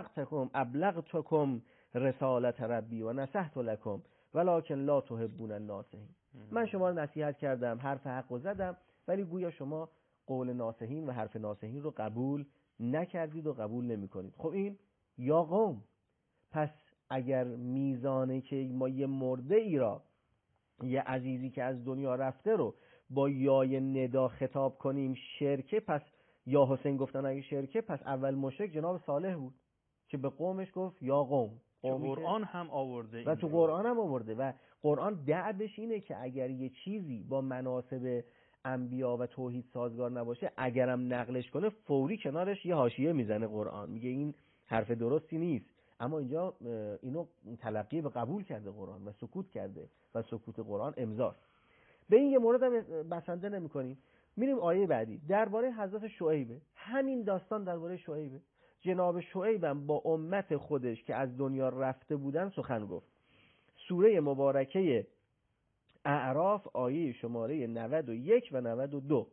Speaker 2: ابلغتکم رسالت ربی و نصحت لکم ولکن لا تحبون الناصحین. من شما رو نصیحت کردم، حرف حق رو زدم، ولی گویا شما قول ناصحین و حرف ناصحین رو قبول نکردید و قبول نمی کنید. خب این یا قوم. پس اگر میزانه که ما یه مرده ای را، یه عزیزی که از دنیا رفته رو با یای ندا خطاب کنیم شرکه، پس یا حسین گفتن اگه شرکه، پس اول مشرک جناب صالح بود که به قومش گفت یا قوم.
Speaker 1: تو قرآن هم آورده
Speaker 2: و تو قرآن هم آورده و قرآن دعبش اینه که اگر یه چیزی با مناسب انبیا و توحید سازگار نباشه، اگرم نقلش کنه فوری کنارش یه حاشیه میزنه قرآن، میگه این حرف درستی نیست. اما اینجا اینو تلقی به قبول کرده قرآن و سکوت کرده و سکوت قرآن امضاست. به این یه مورد هم بسنده نمی کنیم. میریم آیه بعدی درباره حضرت شعیبه. همین داستان درباره شعیبه. جناب شعیبم با امت خودش که از دنیا رفته بودن سخن گفت. سوره مبارکه اعراف آیه شماره 91 و 92.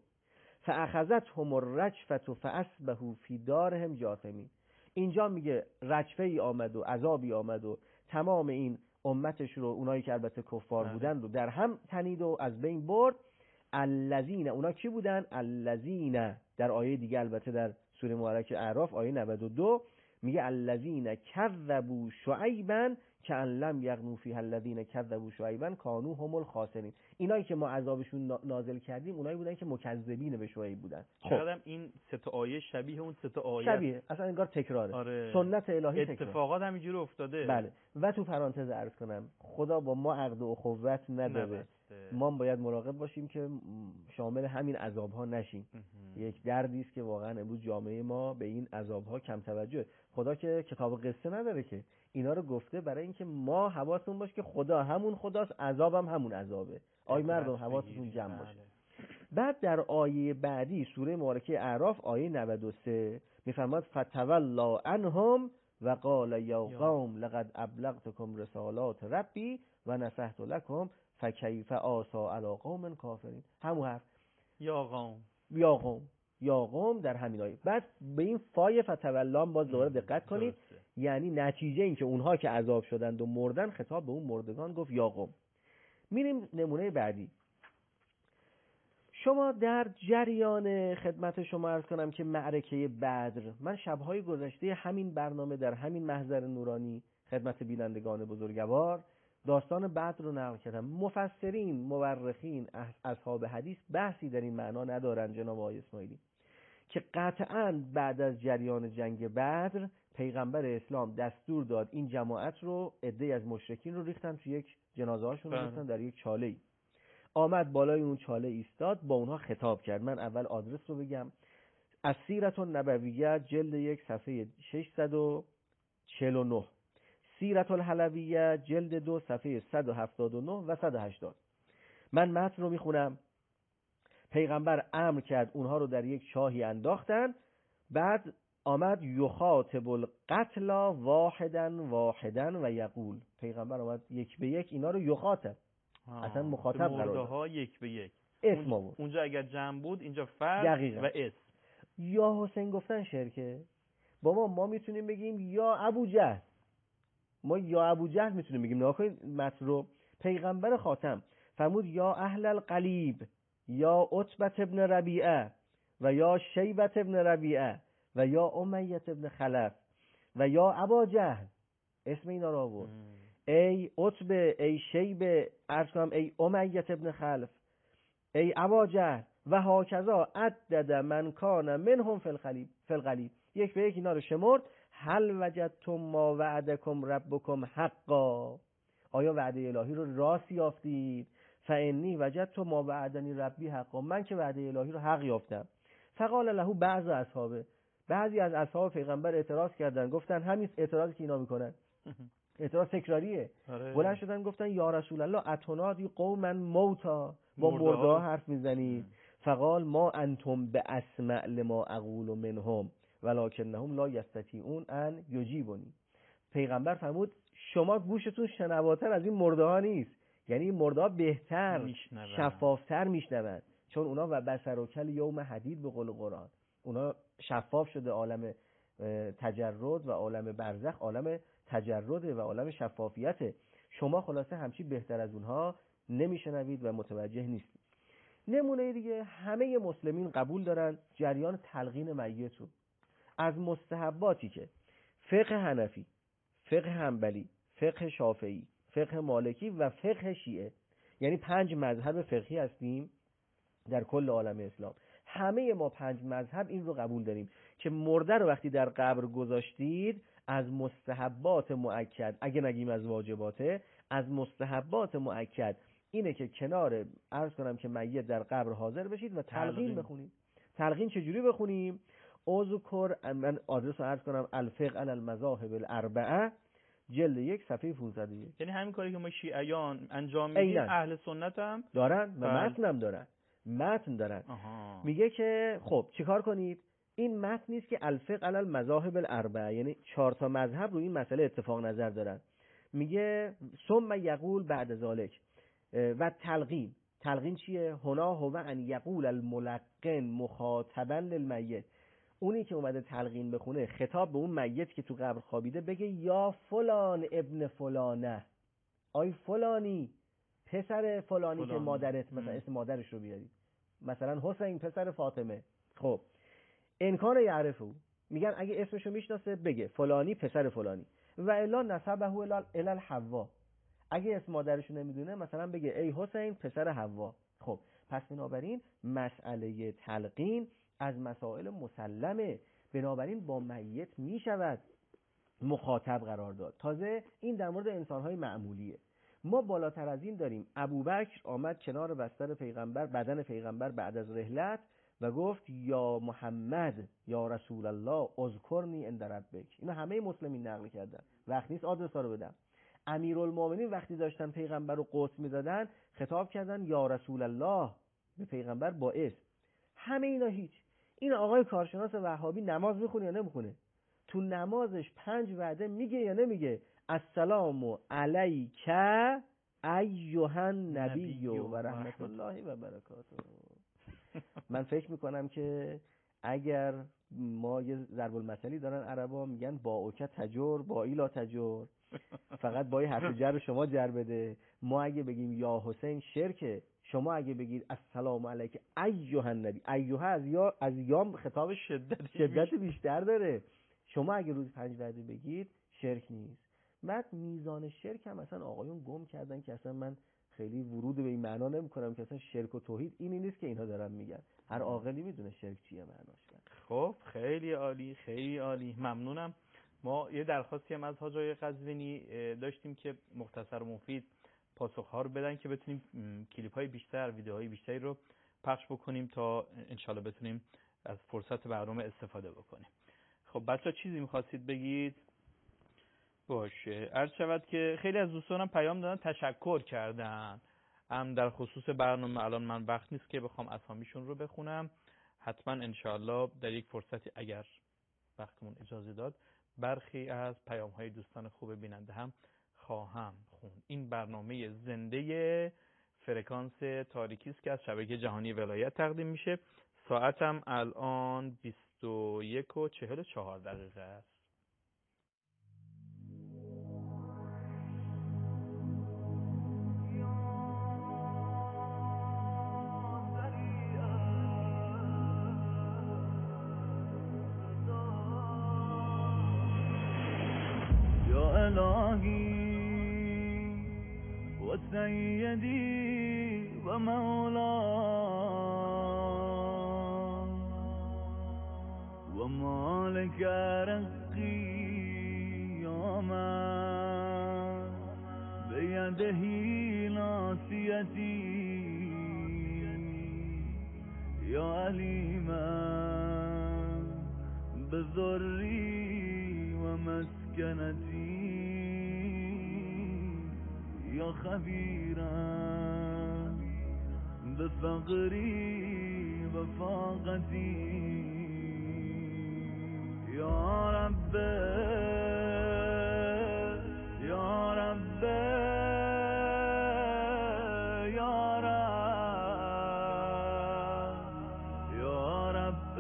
Speaker 2: فاخذتهم الرجفة فاصبحوا فی دارهم جاثمین. اینجا میگه رجفه ای آمد و عذابی آمد و تمام این امتش رو، اونایی که البته کفار بودن رو در هم تنید و از بین برد. الذین، اونا کی بودن؟ الذین در آیه دیگه البته در سوره مبارکه اعراف آیه 92 میگه الذین کذبوا شعیبا کأن لم یغنوا فیها الذین کذبوا شعیبا کانوا هم الخاسرین. اینایی که ما عذابشون نازل کردیم اونایی بودن که مکذبین به شعیب بودن.
Speaker 1: خب این سه تا آیه شبیه اون سه تا آیه
Speaker 2: شبیه، اصلا انگار تکراره.
Speaker 1: آره.
Speaker 2: سنت الهی تکرار،
Speaker 1: اتفاقات همینجوری افتاده.
Speaker 2: بله. و تو پرانتز عرض کنم خدا با ما عقد و اخوت نداره. ما باید مراقب باشیم که شامل همین عذاب‌ها نشیم. یک دردی است که واقعا امروز جامعه ما به این عذاب‌ها کم توجهه. خدا که کتاب قصه نداره که، اینا رو گفته برای اینکه ما حواسمون باشه که خدا همون خداست، عذابم همون عذابه. آی مردم حواستون جمع باشه. بعد در آیه بعدی سوره مبارکه اعراف آیه 93 میفرماد فتولا عنهم و قال یا قوم لقد ابلغتکم رسالات ربی و نصحت لکم فکیف آسا علی قوم کافرین. همون حرف
Speaker 1: یا قوم،
Speaker 2: یا قوم، یا قوم در همین آیه. بعد به این فای فتولا باز دوباره دقت کنید، یعنی نتیجه این که اونها که عذاب شدند و مردن خطاب به اون مردگان گفت یا قوم. میریم نمونه بعدی. شما در جریان خدمت شما عرض کنم که معرکه بدر، من شبهای گذشته همین برنامه در همین محضر نورانی خدمت بینندگان بزرگوار داستان بدر رو نقل کردم. مفسرین، مورخین، اصحاب حدیث بحثی در این معنا ندارن جناب آقای اسماعیلی که قطعاً بعد از جریان جنگ بدر پیغمبر اسلام دستور داد این جماعت رو، عده‌ای از مشرکین رو ریختن تو یک جنازه هاشون رو ریختن در یک چاله‌ای. آمد بالای اون چاله ایستاد، با اونها خطاب کرد. من اول آدرس رو بگم. السیرة النبویه جلد 1 صفحه 649، سیرة الحلبیه جلد 2 صفحه 179 و 180. من متن رو میخونم. پیغمبر امر کرد اونها رو در یک چاهی انداختن، بعد آمد یخاطب القتل واحدا و یقول. پیغمبر آمد یک به یک اینا رو یخاطب، اصلا مخاطب قرار داد.
Speaker 1: مرده‌ها یک به یک
Speaker 2: اسم آورد.
Speaker 1: اونجا اگر جمع بود اینجا فرد و اسم.
Speaker 2: یا حسین گفتن شرکه. بابا ما میتونیم بگیم یا ابو جهل، ما یا ابو جهل میتونیم بگیم. ناخوین متن رو پیغمبر خاتم فرمود یا اهل القلیب، یا عتبه ابن ربیعه و یا شیبه ابن ربیعه و یا امیه ابن خلف و یا ابا جهل. اسم اینا رو آورد. ای عتبه، ای شیبه، ارسام ای امیه ابن خلف، ای ابا جهل و هاکذا عدد من کان منهم فی القلیب. یک به یک اینا رو شمرد. هل وجدتم ما وعدکم ربکم حقا، آیا وعده الهی رو راست یافتید؟ فانی وجدت ما وعدنی ربی حقا، من که وعده الهی رو حق یافتم. فقال له بعض اصحابه، بعضی از اصحاب پیغمبر اعتراض کردن، گفتن همین اعتراضی که اینا میکنن اعتراض تکراریه. بلند شدن گفتن یا رسول الله اتنادی قوما موتا، با مردا حرف میزنید. فقال ما انتم باسمع لما اقول منهم ولکنهم لا یستطيعون ان یجیبونی. پیغمبر فرمود شما گوشتون شنواتر از این مرده ها نیست، یعنی این مرده ها بهتر شفافتر میشنوند، چون اونا و بصر و کل یوم حدید به قول قرآن، اونا شفاف شده. عالم تجرد و عالم برزخ عالم تجرده و عالم شفافیته. شما خلاصه همچی بهتر از اونها نمیشنوید و متوجه نیستید. نمونه دیگه، همه مسلمین قبول دارن جریان تلقین میت رو. از مستحباتی که فقه حنفی، فقه حنبلی، فقه شافعی، فقه مالکی و فقه شیعه، یعنی 5 مذهب فقهی هستیم در کل عالم اسلام، همه ما 5 مذهب این رو قبول داریم که مرده رو وقتی در قبر گذاشتید از مستحبات مؤکد، اگه نگیم از واجباته، از مستحبات مؤکد اینه که کنار عرض کنم که میت در قبر حاضر بشید و تلقین بخونید. تلقین چجوری بخونیم؟ اذکر، من آدرس رو عرض کنم، الفقه علی المذاهب الاربعه جلد 1 صفحه 501.
Speaker 1: یعنی همین کاری که ما شیعیان انجام میدیم اهل سنت هم
Speaker 2: دارن و متن هم دارن. متن دارن. میگه که خب چیکار کنید؟ این متن نیست که الفقه علی المذاهب الاربعه، یعنی 4 تا مذهب رو این مسئله اتفاق نظر دارن. میگه ثم یقول بعد ذلک و تلقین. تلقین چیه؟ هنا هو ان یقول الملقن مخاطبا للمیت، اونی که اومده تلقین بخونه خطاب به اون میت که تو قبر خوابیده بگه یا فلان ابن فلانه، آی فلانی پسر فلانی که مادرت، مثلا اسم مادرش رو بیاری، مثلا حسین پسر فاطمه. خب انکار یعرفه، میگن اگه اسمشو میشناسه بگه فلانی پسر فلانی، و الا نسبه الی الحوا، اگه اسم مادرشو نمیدونه مثلا بگه ای حسین پسر حوا. خب پس بنابراین مسئله تلقین از مسائل مسلمه، بنابراین با میت میشود مخاطب قرار داد. تازه این در مورد انسانهای معمولیه. ما بالاتر از این داریم. ابوبکر آمد کنار بستر پیغمبر، بدن پیغمبر بعد از رحلت و گفت یا محمد یا رسول الله اذکرنی عند ربک. اینا همه مسلمین نقل کردن، وقت نیست آدرسا رو بدم. امیرالمومنین وقتی داشتن پیغمبر رو قسم می‌دادن خطاب کردن یا رسول الله به پیغمبر با اسم. همه اینا هیچ. این آقای کارشناس وهابی نماز میخونه یا نمیخونه؟ تو نمازش 5 وعده میگه یا نمیگه؟ السلام علیک ایها النبی و رحمت الله و برکاته. من فکر میکنم که اگر ما یه ضرب المثلی دارن عربا میگن با اوکه تجر با ایلا تجر، فقط با یه حرف جر شما جر بده. ما اگه بگیم یا حسین شرکه، شما اگه بگید السلام علیک ایها النبی، ایها از یام خطاب شدت بیشتر داره. شما اگه روز 5 وعده بگید شرک نیست. بعد میزان شرک هم اصلا آقایون گم کردن که اصلا من خیلی ورود به این معنا نمی‌کنم که اصلا شرک و توحید اینی نیست که اینها دارن میگن. هر عاقلی میدونه شرک چیه معناش.
Speaker 1: خب خیلی عالی، خیلی عالی، ممنونم. ما یه درخواستی هم از حاج آقای قزوینی داشتیم که مختصر و مفید پاسخ‌ها رو بدن که بتونیم کلیپ‌های بیشتر، ویدیوهای بیشتری رو پخش بکنیم تا انشالله بتونیم از فرصت برنامه استفاده بکنیم. خب بچه‌ها چیزی می‌خواستید بگید؟ باشه. عرض شود که خیلی از دوستانم پیام دادن، تشکر کردن هم در خصوص برنامه. الان من وقت نیست که بخوام اسامیشون رو بخونم، حتما انشالله در یک فرصتی اگر وقتمون اجازه داد برخی از پیام‌های دوستان خوب بیننده هم خواهم خوند. این برنامه زنده فرکانس تاریکی است که از شبکه جهانی ولایت تقدیم میشه. ساعتم الان 21:44 است.
Speaker 6: إلهي وسيدي ومولاي ومالك رزقي يديه ناصيتي يا عليما بذري ومسكنتي يا خبيرا بفقري وفاقتي يا رب يا رب يا رب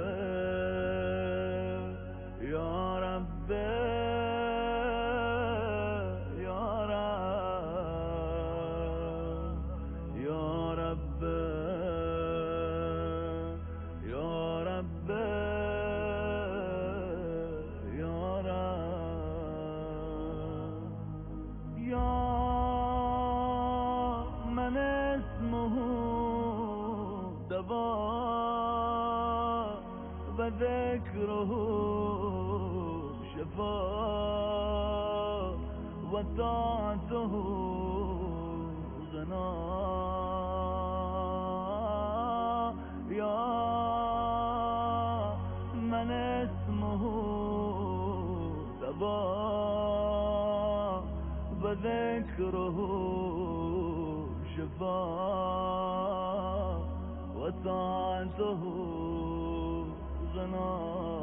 Speaker 6: يا رب يا رب يا رب يا رب يا من اسمه دواء وذكره شفاء وطاعته غناء يا من اسمه دواء وذكره شفاء وطاعته غناء.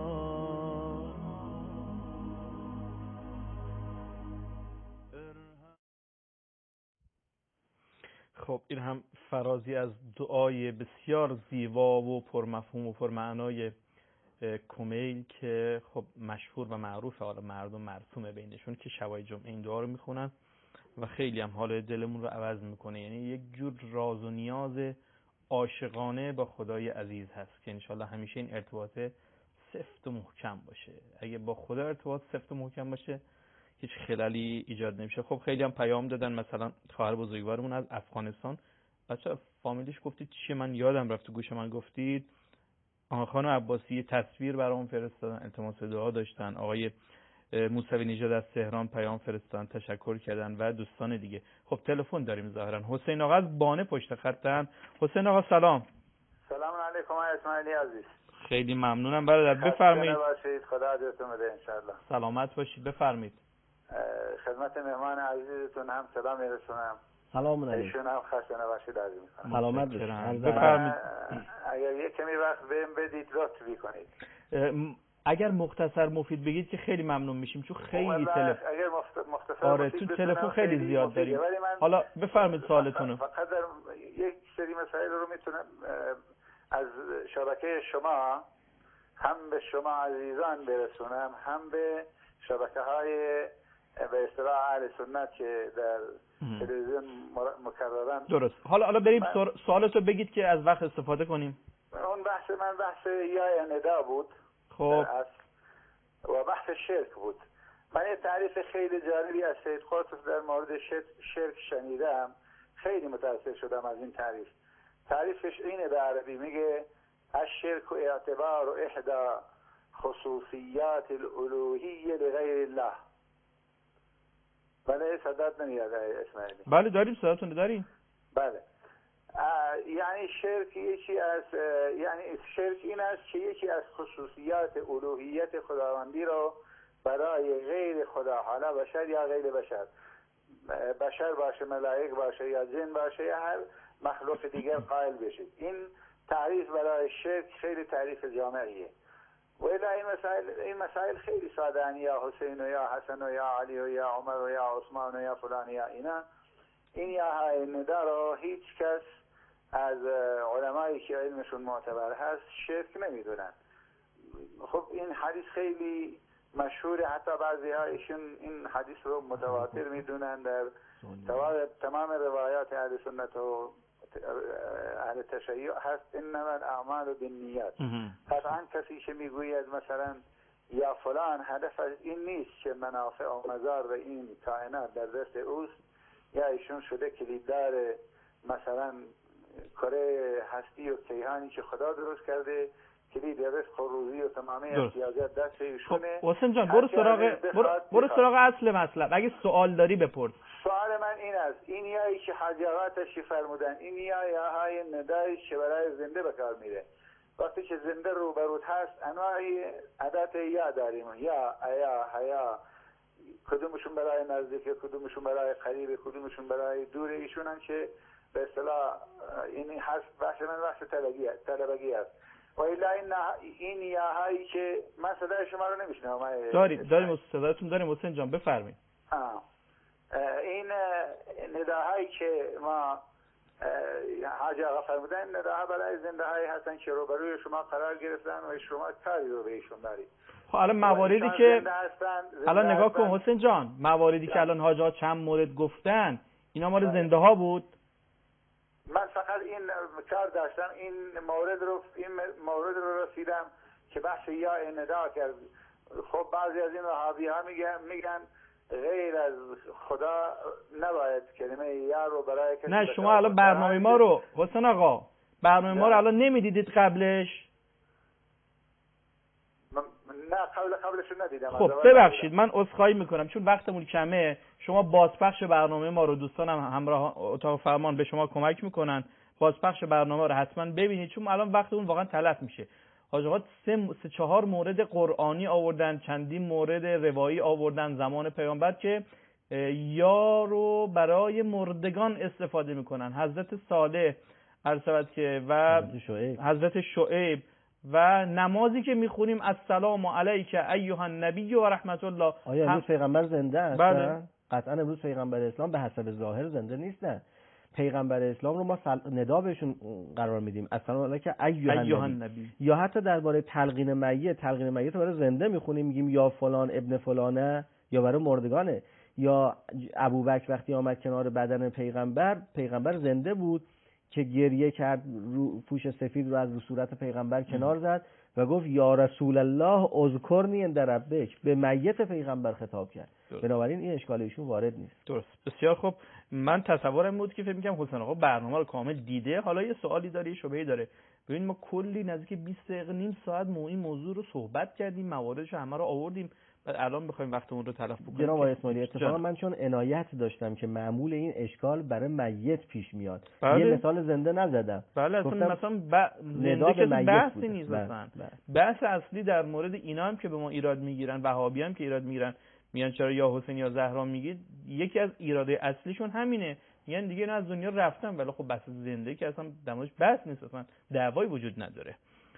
Speaker 1: خب این هم فرازی از دعای بسیار زیبا و پرمفهوم و پرمعنای کمیل که خب مشهور و معروفه، حالا مردم مرسومه بینشون که شبای جمعه این دعا رو میخونن و خیلی هم حال دلمون رو عوض میکنه. یعنی یک جور راز و نیاز عاشقانه با خدای عزیز هست که انشالله همیشه این ارتباط سفت و محکم باشه. اگه با خدا ارتباط سفت و محکم باشه هیچ خلالی ایجاد نمیشه. خب خیلی هم پیام دادن، مثلا خواهر بزرگوارمون از افغانستان، بچه فامیلیش گفتید چیه، من یادم رفت تو گوش من گفتید. آقا خانم عباسی تصویر برام فرستادن، التماس دعا داشتن. آقای موسوی نژاد از تهران پیام فرستادن، تشکر کردن و دوستان دیگه. خب تلفن داریم ظاهرا. حسین آقا از بانه پشت خطن. حسین آقا سلام.
Speaker 7: سلام علیکم اسماعیلی عزیز.
Speaker 1: خیلی ممنونم برادر، بفرمایید.
Speaker 7: باشید، خدا عزتون بده ان شاءالله.
Speaker 1: سلامت باشید، بفرمایید.
Speaker 7: خدمت مهمان عزیزتون هم سلام میرسونم.
Speaker 2: سلام علیکم.
Speaker 7: ایشون هم خسته نباشید عزیز میکنم.
Speaker 2: سلامت باشید.
Speaker 1: بفرمایید.
Speaker 7: اگر یک کمی وقت بهم بدید لطفی کنید.
Speaker 1: اگر مختصر مفید بگید که خیلی ممنون میشیم، چون خیلی تلفن
Speaker 7: اگر مختصر
Speaker 1: آره تو تلفن خیلی زیاد داریم. حالا بفرمایید سوالتونو.
Speaker 7: فقط در یک سری مسائل رو میتونم از شبکه شما هم به شما عزیزان برسونم، هم به شبکه‌های به اصطلاح اهل سنت که در تلویزیون مکررن.
Speaker 1: درست. حالا بریم سوالتو بگید که از وقت استفاده کنیم.
Speaker 7: اون بحث من بحث یا ندا بود.
Speaker 1: خب
Speaker 7: و بحث شرک بود. من یه تعریف خیلی جالبی از سید قطب در مورد شرک شنیدم، خیلی متاثر شدم از این تعریف. تعریفش اینه به عربی، میگه الشرك اعتبار احدى خصوصیات الالوهیه لغیر الله. بله صدات نمیاد اسماعیلی؟
Speaker 1: بله داریم، صداتون داریم.
Speaker 7: بله یعنی شرک این است که یکی از خصوصیات الوهیت خداوندی رو برای غیر خدا، حالا بشر یا غیر بشر باشه، ملائک باشه یا جن باشه یا هر مخلوق دیگر قائل بشید. این تعریف برای شرک خیلی تعریف جامعیه. و این مسائل خیلی ساده، یا حسین و یا حسن و یا علی و یا عمر و یا عثمان و یا فلان یا اینا. این یا های ندا رو هیچ کس از علمایی که علمشون معتبر هست شرک نمیدونن. خب این حدیث خیلی مشهوره، حتی بعضی هایشون این حدیث رو متواتر میدونن. در تمام روایات اهل سنت و اهل تشیع هست انما الاعمال بالنیات. قطعا کسی که میگوید مثلا یا فلان هدف از این نیست که منافع و مضار این کائنات در دست اوست، یا ایشون شده کلیددار مثلا کره هستی و کیهانی که خدا درست کرده، کلید رزق و روزی و تمامی احتیاجات دست ایشونه.
Speaker 1: حسین جان برو سراغ اصل مطلب. اگه سوال داری بپرس.
Speaker 7: سوال من این است، این یایی که حاجی آقا تشریف فرمودن، این یاهای ندایی که برای زنده به کار میره. وقتی که زنده روبروت هست انواعی عدد یا داریم، یا ایا حیا، کدومشون برای نزدیک، کدومشون برای قریب، کدومشون برای دور. ایشونن که به اصطلاح این هست بحث من بحث طلبگی است. و الا این یاهایی که من صدای شما رو نمیشنم.
Speaker 1: داریم صداتون داریم حسین جان، بفرمایید.
Speaker 7: این نداهایی که ما حاجی آقا فرمودن، نداها برای زنده هایی هستن که روبروی شما قرار گرفتن و شما کاری رو به ایشون دارید.
Speaker 1: خب الان مواردی که الان نگاه کن حسین جان، مواردی که الان حاجی ها چند مورد گفتن اینا مال زنده ها بود.
Speaker 7: من فقط این کار داشتم، این مورد رو رسیدم که بحث یا ندا کرد. خب بعضی از این وهابی ها میگن غیر از خدا نباید کلمه یا رو برای کسی.
Speaker 1: نه شما الان برنامه ما رو حسین آقا برنامه ما رو الان نمیدیدید قبلش؟
Speaker 7: نه قبلش ندیدم.
Speaker 1: خب ببخشید من عذرخواهی میکنم چون وقتمون کمه. شما بازپخش برنامه ما رو، دوستانم همراه اتاق فرمان به شما کمک میکنن، بازپخش برنامه رو حتما ببینید چون الان وقتمون واقعا تلف میشه. حاج آقا 3-4 مورد قرآنی آوردن، چندین مورد روایی آوردن زمان پیامبر که یا رو برای مردگان استفاده میکنن. حضرت صالح عرض که و حضرت شعیب و نمازی که میخونیم السلام علیک ایها النبی و رحمت الله.
Speaker 2: آیا امروز پیغمبر زنده هستن؟
Speaker 1: بله.
Speaker 2: قطعا امروز پیغمبر اسلام به حسب ظاهر زنده نیستن. پیغمبر اسلام رو ما ندا بهشون قرار میدیم السلام علیک ایها النبی. یا حتی درباره تلقین میت رو برای زنده میخونیم میگیم یا فلان ابن فلانه، یا برای مردگانه. یا ابوبکر وقتی آمد کنار بدن پیغمبر زنده بود که گریه کرد، رو پوش سفید رو از رو صورت پیغمبر کنار زد و گفت یا رسول الله اذکرنی عند ربک، به میت پیغمبر خطاب کرد. بنابراین این اشکال ایشون وارد نیست.
Speaker 1: درست، بسیار خوب. من تصورم بود که فکر می‌کنم حسین آقا برنامه رو کامل دیده. حالا یه سوالی داره، شبهه‌ای داره. ببین ما کلی نزدیک 20 دقیقه نیم ساعت این موضوع رو صحبت کردیم، مواردش همه رو آوردیم. بعد الان بخوایم وقتمون رو تلف بکنیم.
Speaker 2: جناب آقای اسماعیلی اتفاقا من چون عنایت داشتم که معمول این اشکال برای میت پیش میاد.
Speaker 1: بله.
Speaker 2: یه مثال زنده نزدم.
Speaker 1: بله مثلا زنده که بحثی نیست مثلا. بحث اصلی در مورد اینا هم که به ما ایراد میگیرن، وهابی هم که ایراد میگیرن، میگن چرا یا حسین یا زهرا میگید، یکی از ایراده اصلیشون همینه. میگن دیگه نه از دنیا رفتن، ولی خب بحث زنده که اصلا دماغش بحث نیست، اصلا دعوایی وجود نداره.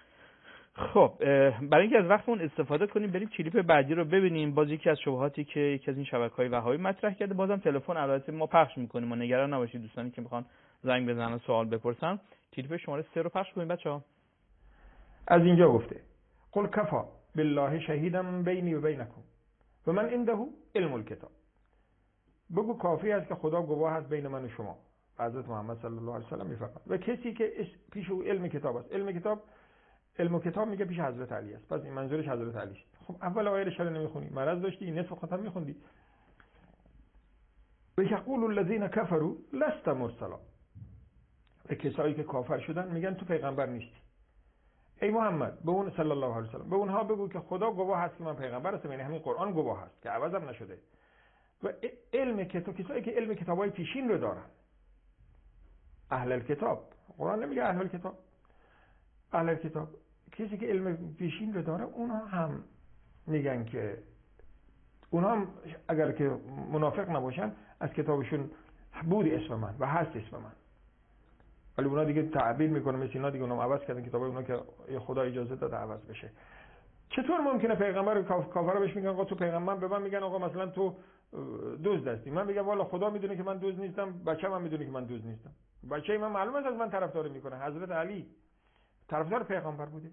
Speaker 1: خب برای اینکه از وقتمون استفاده کنیم بریم کلیپ بعدی رو ببینیم. باز یکی از شبهاتی که یکی از این شبکه‌های وهابی مطرح کرده، بازم تلفن البته ما پخش می‌کنیم و نگران نباشید دوستانی که میخوان زنگ بزنن سوال بپرسن. کلیپ شماره 3 رو پخش کنیم بچه‌ها.
Speaker 3: از اینجا گفته قل کفا بالله شهیدا بینی و بینکم و من عنده علم الکتاب. بگو کافی است که خدا گواه است بین من و شما. حضرت محمد صلی الله علیه و سلم میفرماد و کسی که پیش او علم کتاب است. علم کتاب میگه پیش حضرت علی است. پس این منظورش حضرت علی است. خب اول آیه رو نمیخونی، مرض داشتی، نصف ختم میخوندی. و یقول الذين كفروا لست مرسلا. و کسایی که کافر شدن میگن تو پیغمبر نیستی. ای محمد به اون صلی الله علیه و سلم به اونها بگو که خدا گواه هست که من پیغمبر هستم، یعنی همین قرآن گواه هست که عوضم نشده. و علم کتاب، کسایی که علم کتابای پیشین رو دارن، اهل الکتاب، قرآن نمیگه اهل الکتاب، اهل الکتاب، کسی که علم پیشین رو داره اونها هم میگن که اونها هم اگر که منافق نباشن از کتابشون بود اسم من و هست اسم من، ولی اونا دیگه تعبیر میکنه مثل اینا دیگه، اونم عوض کردن کتابای اونا که خدا اجازه داده عوض بشه. چطور ممکنه پیغمبر کافر بهش میگن آقا تو پیغمبر، به من میگن آقا مثلا تو دزد هستی، من میگم والا خدا میدونه که من دزد نیستم، بچه‌م میدونه که من دزد نیستم، بچه‌ی من معلومه از من طرفداری میکنه. حضرت علی طرفدار پیغمبر بوده،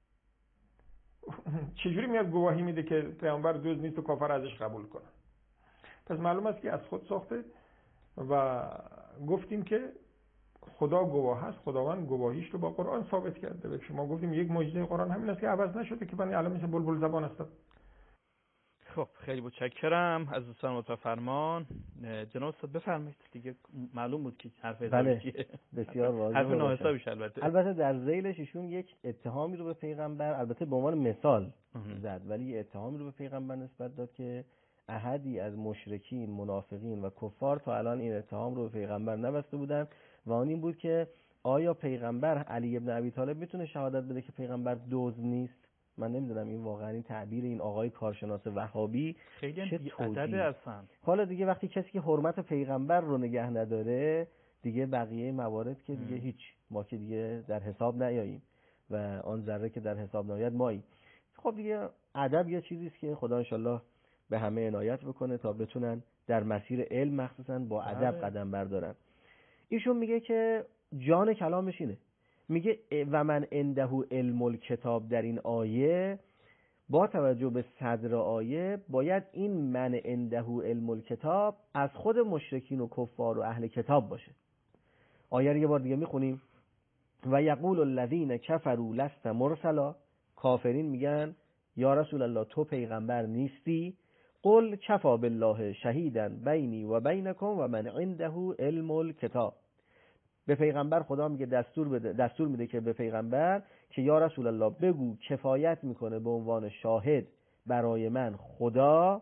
Speaker 3: چجوری میاد گواهی میده که پیغمبر دزد نیست و کافر ازش قبول کنه؟ پس معلوم است که از خود ساخته و گفتیم که خدا گواه هست، خداوند گواهیش رو با قرآن ثابت کرده. به شما گفتیم یک معجزه قرآن همین است که عوض نشده که من الان مثل بلبل زبان هستم.
Speaker 1: خب خیلی متشکرم از دوستان اتاق فرمان. جناب استاد بفرمایید دیگه، معلوم بود که حرف حسابی چیه.
Speaker 2: بسیار واضحه.
Speaker 1: حرف ناحسابیش
Speaker 2: البته در ذیلش ایشون یک اتهامی رو به پیغمبر، البته به عنوان مثال زد، ولی یه اتهامی رو به پیغمبر نسبت داد که احدی از مشرکین، منافقین و کفار تا الان این اتهام رو به پیغمبر نبسته بودن و آن این بود که آیا پیغمبر علی ابن ابی طالب میتونه شهادت بده که پیغمبر دزد نیست؟ من نمیدونم این واقعا این تعبیر این آقای کارشناس وهابی
Speaker 1: خیلی بی‌ادبه اصلا.
Speaker 2: حالا دیگه وقتی کسی که حرمت پیغمبر رو نگه نداره دیگه بقیه موارد که دیگه هیچ، ما که دیگه در حساب نیاییم و آن ذره که در حساب نیاید مایی. خب دیگه ادب یه چیزی است که خدا انشالله به همه عنایت بکنه تا بتونن در مسیر علم مخصوصا با ادب قدم بردارن. ایشون میگه که جان کلامش اینه، میگه و من عنده علم الکتاب در این آیه با توجه به صدر آیه باید این من عنده علم الکتاب از خود مشرکین و کفار و اهل کتاب باشه. آیه رو یه بار دیگه میخونیم. و یقول الذین کفروا لست مرسلا، کافرین میگن یا رسول الله تو پیغمبر نیستی. قل کفا بالله شهیدا بینی و بینکم و من عنده علم الکتاب. به پیغمبر خدا میگه دستور میده که به پیغمبر که یا رسول الله بگو کفایت میکنه به عنوان شاهد برای من خدا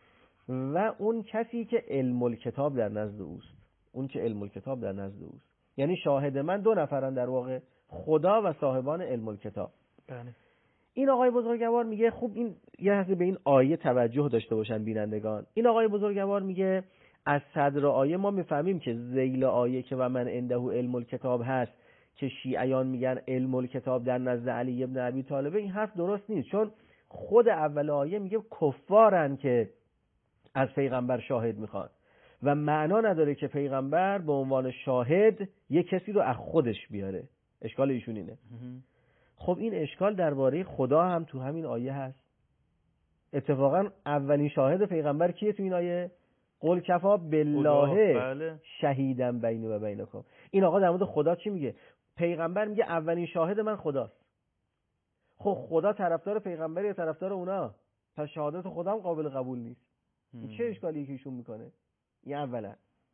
Speaker 2: و اون کسی که علم الکتاب در نزد اوست. اون که علم الکتاب در نزد اوست یعنی شاهد من دو نفرن در واقع، خدا و صاحبان علم الکتاب. این آقای بزرگوار میگه خوب این یه لحظه به این آیه توجه داشته باشن بینندگان. این آقای بزرگوار میگه از صدر آیه ما میفهمیم که ذیل آیه که و من عنده علم الکتاب هست که شیعیان میگن علم الکتاب در نزد علی ابن ابی طالب، این حرف درست نیست، چون خود اول آیه میگه کفارن که از پیغمبر شاهد میخوان و معنا نداره که پیغمبر به عنوان شاهد یه کسی رو از خودش بیاره. اشکال ایشون اینه. خب این اشکال درباره خدا هم تو همین آیه هست. اتفاقا اولین شاهد پیغمبر کیه تو این آیه؟ قل کفا بالله شهیدا بینی و بینکم. این آقا در مورد خدا چی میگه؟ پیغمبر میگه اولین شاهد من خداست. خب خدا طرفدار پیغمبر یا طرفدار اونا؟ پس شهادت خدا هم قابل قبول نیست. چه اشکالی که ایشون میکنه؟ این اولا.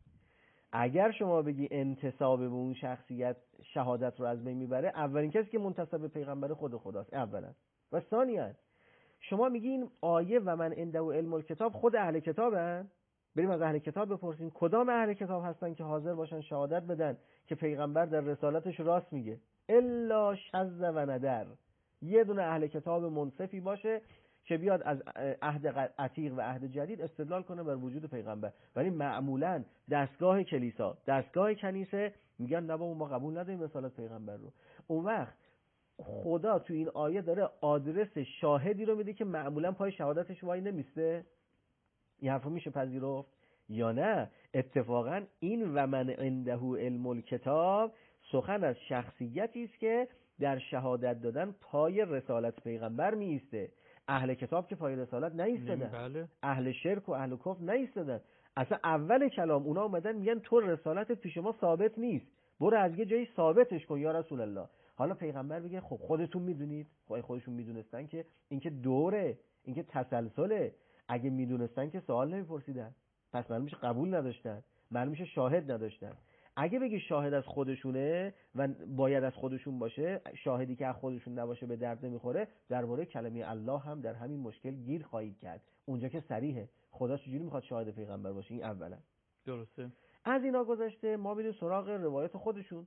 Speaker 2: اگر شما بگی انتساب به اون شخصیت شهادت رو از بین میبره، اولین کسی که منتسب به پیغمبر خداست اولا. و ثانیاً شما میگی این آیه و من عنده علم الکتاب خود اهل کتابن؟ بریم از اهل کتاب بپرسیم کدام اهل کتاب هستن که حاضر باشن شهادت بدن که پیغمبر در رسالتش راست میگه؟ الا شذ و ندر. یه دونه اهل کتاب منصفی باشه که بیاد از عهد عتیق و عهد جدید استدلال کنه بر وجود پیغمبر. ولی معمولا دستگاه کلیسا، دستگاه کنیسه میگن نه بابا ما قبول نداریم رسالت پیغمبر رو. اون وقت خدا تو این آیه داره آدرس شاهدی رو میده که معمولا پای شهادتش وای نمیسته. این حرفو میشه پذیرفت یا نه؟ اتفاقا این و من عنده علم الکتاب سخن از شخصیتی است که در شهادت دادن پای رسالت پیغمبر میسته. اهل کتاب که پای رسالت نایستادن، اهل شرک و اهل کفر نایستادن. اصلا اول کلام اونا اومدن میگن تو رسالت پیش ما ثابت نیست، برو از یه جایی ثابتش کن یا رسول الله. حالا پیغمبر بگه خب خودتون میدونید، خودشون میدونستن که اینکه دوره، اینکه تسلسله. اگه میدونستن که سوال نمیپرسیدن، پس معلوم میشه قبول نداشتن، معلوم میشه شاهد نداشتن. اگه بگی شاهد از خودشونه و باید از خودشون باشه، شاهدی که از خودشون نباشه به درد نمیخوره. درباره کلمه الله هم در همین مشکل گیر خواهید کرد. اونجا که صریحه خدا چجوری میخواد شاهد پیغمبر باشه؟ این اولا.
Speaker 1: درسته.
Speaker 2: از اینا گذشته ما بریم سراغ روایت خودشون.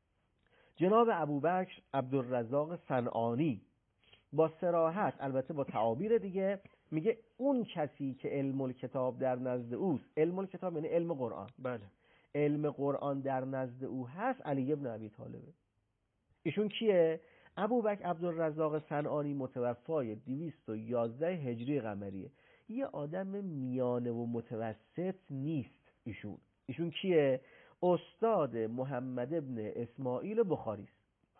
Speaker 2: جناب ابوبکر عبدالرزاق صنعانی با صراحت، البته با تعابیر دیگه، میگه اون کسی که علم الکتاب در نزد اوست، علم الکتاب یعنی علم قرآن،
Speaker 1: بله،
Speaker 2: علم قرآن در نزد او هست، علی ابن ابی طالبه. ایشون کیه؟ ابوبکر عبدالرزاق صنعانی متوفای 211 هجری قمریه. یه آدم میانه و متوسط نیست. ایشون کیه؟ استاد محمد ابن اسماعیل بخاری است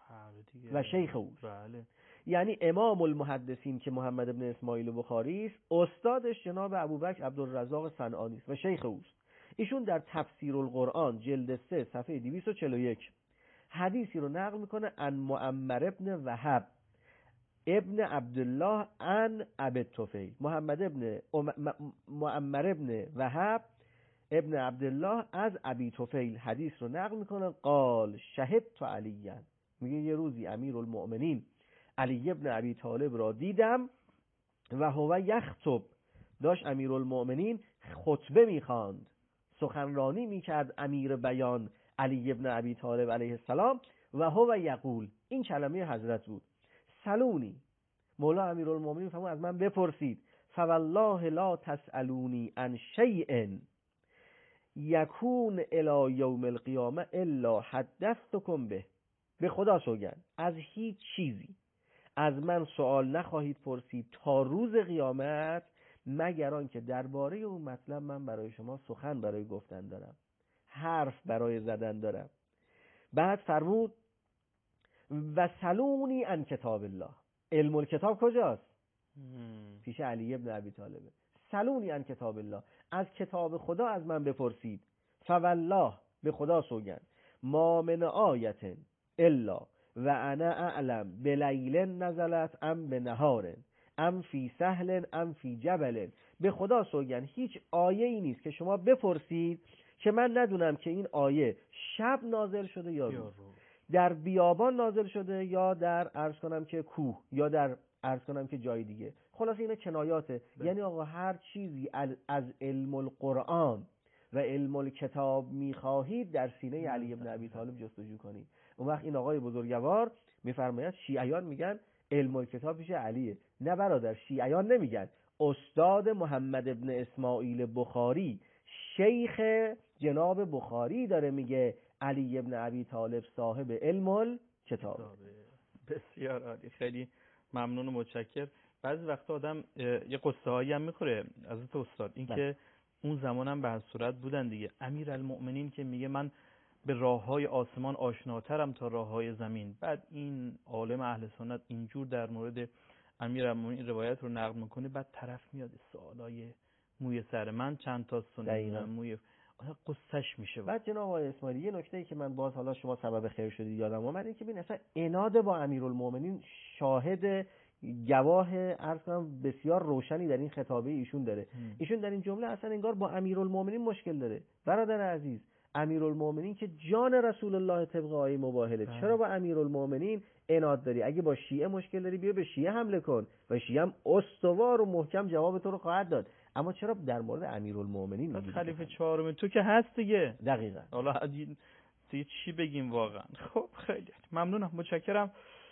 Speaker 2: و شیخ اوست.
Speaker 1: بله.
Speaker 2: یعنی امام المحدثین که محمد ابن اسماعیل بخاری است، استادش جناب ابوبکر عبدالرزاق صنعانی است و شیخ اوست. ایشون در تفسیر القرآن جلد 3 صفحه 241 حدیثی رو نقل میکنه ان معمر ابن وهب ابن عبدالله ان ابی طفیل. معمر ابن وهب ابن عبدالله از ابی طفیل حدیث رو نقل میکنه. قال شهدت علیاً، میگه یه روزی امیرالمؤمنین علی ابن ابی طالب را دیدم و هو یخطب داشت امیرالمؤمنین خطبه میخواند، سخنرانی میکرد امیر بیان علی ابن ابی طالب علیه السلام و هو یقول، این کلمه حضرت بود، سلونی، مولا امیرالمؤمنین فرمود از من بپرسید، فوالله لا تسألونی عن شیء یکون الی یوم القیامه الا حدثتکم به. به خدا سوگند از هیچ چیزی از من سوال نخواهید پرسید تا روز قیامت مگر آنکه درباره اون مطلب من برای شما سخن برای گفتن دارم، حرف برای زدن دارم. بعد فرمود و سلونی عن کتاب الله، علم الکتاب کجاست؟ پیش علی ابن ابی طالبه. سلونی عن کتاب الله، از کتاب خدا از من بپرسید. فوالله، به خدا سوگند، ما من آیت الا و انا اعلم بلیل نزلت ام بنهار ام فی سهل ام فی جبل. به خدا سوگند هیچ آیه ای نیست که شما بپرسید که من ندونم که این آیه شب نازل شده یا روز، در بیابان نازل شده یا در عرض کنم که کوه، یا در عرض کنم که جای دیگه. خلاص این کنایاته. یعنی آقا هر چیزی از علم القرآن و علم الکتاب میخواهید در سینه علی ابن ابی طالب جستجو کنید. اون وقت این آقای بزرگوار میفرماید شیعیان میگن علم الکتاب پیش علیه. نه برادر، شیعیان نمیگن. استاد محمد ابن اسماعیل بخاری، شیخ جناب بخاری، داره میگه علی ابن ابی طالب صاحب علم الکتاب.
Speaker 1: بسیار عالی، خیلی ممنون و متشکر. بعضی وقتا آدم یه قصه هایی هم میخوره حضرت استاد، این که اون زمان هم به هر صورت بودن دیگه. امیرالمؤمنین که میگه من به راههای آسمان آشناترم تا راههای زمین. بعد این عالم اهل سنت اینجور در مورد امیرالمؤمنین روایت رو نقل میکنه، بعد طرف میاد سوالای موی سر من چند تا سنت موی قصهش میشه.
Speaker 2: بعد جناب آقای اسماعیلی یه نکته ای که من باز حالا شما سبب خیر شدید یادم اومد، این که ببین اصلا عناد با امیرالمؤمنین شاهد گواه عرض کنم بسیار روشنی در این خطابه ایشون داره. ایشون در این جمله اصلا انگار با امیرالمؤمنین مشکل داره. برادر عزیز، امیرالمؤمنین که جان رسول الله طبق آیه مباهله، چرا با امیرالمؤمنین عناد داری؟ اگه با شیعه مشکل داری بیا به شیعه حمله کن و شیعه هم استوار و محکم جواب تو رو خواهد داد. اما چرا در مورد امیرالمؤمنین میگی؟
Speaker 1: خلیفه چهارم تو که هست دیگه.
Speaker 2: دقیقاً.
Speaker 1: حالا دیگه چی بگیم واقعا. خب خیلی ممنونم، متشکرم.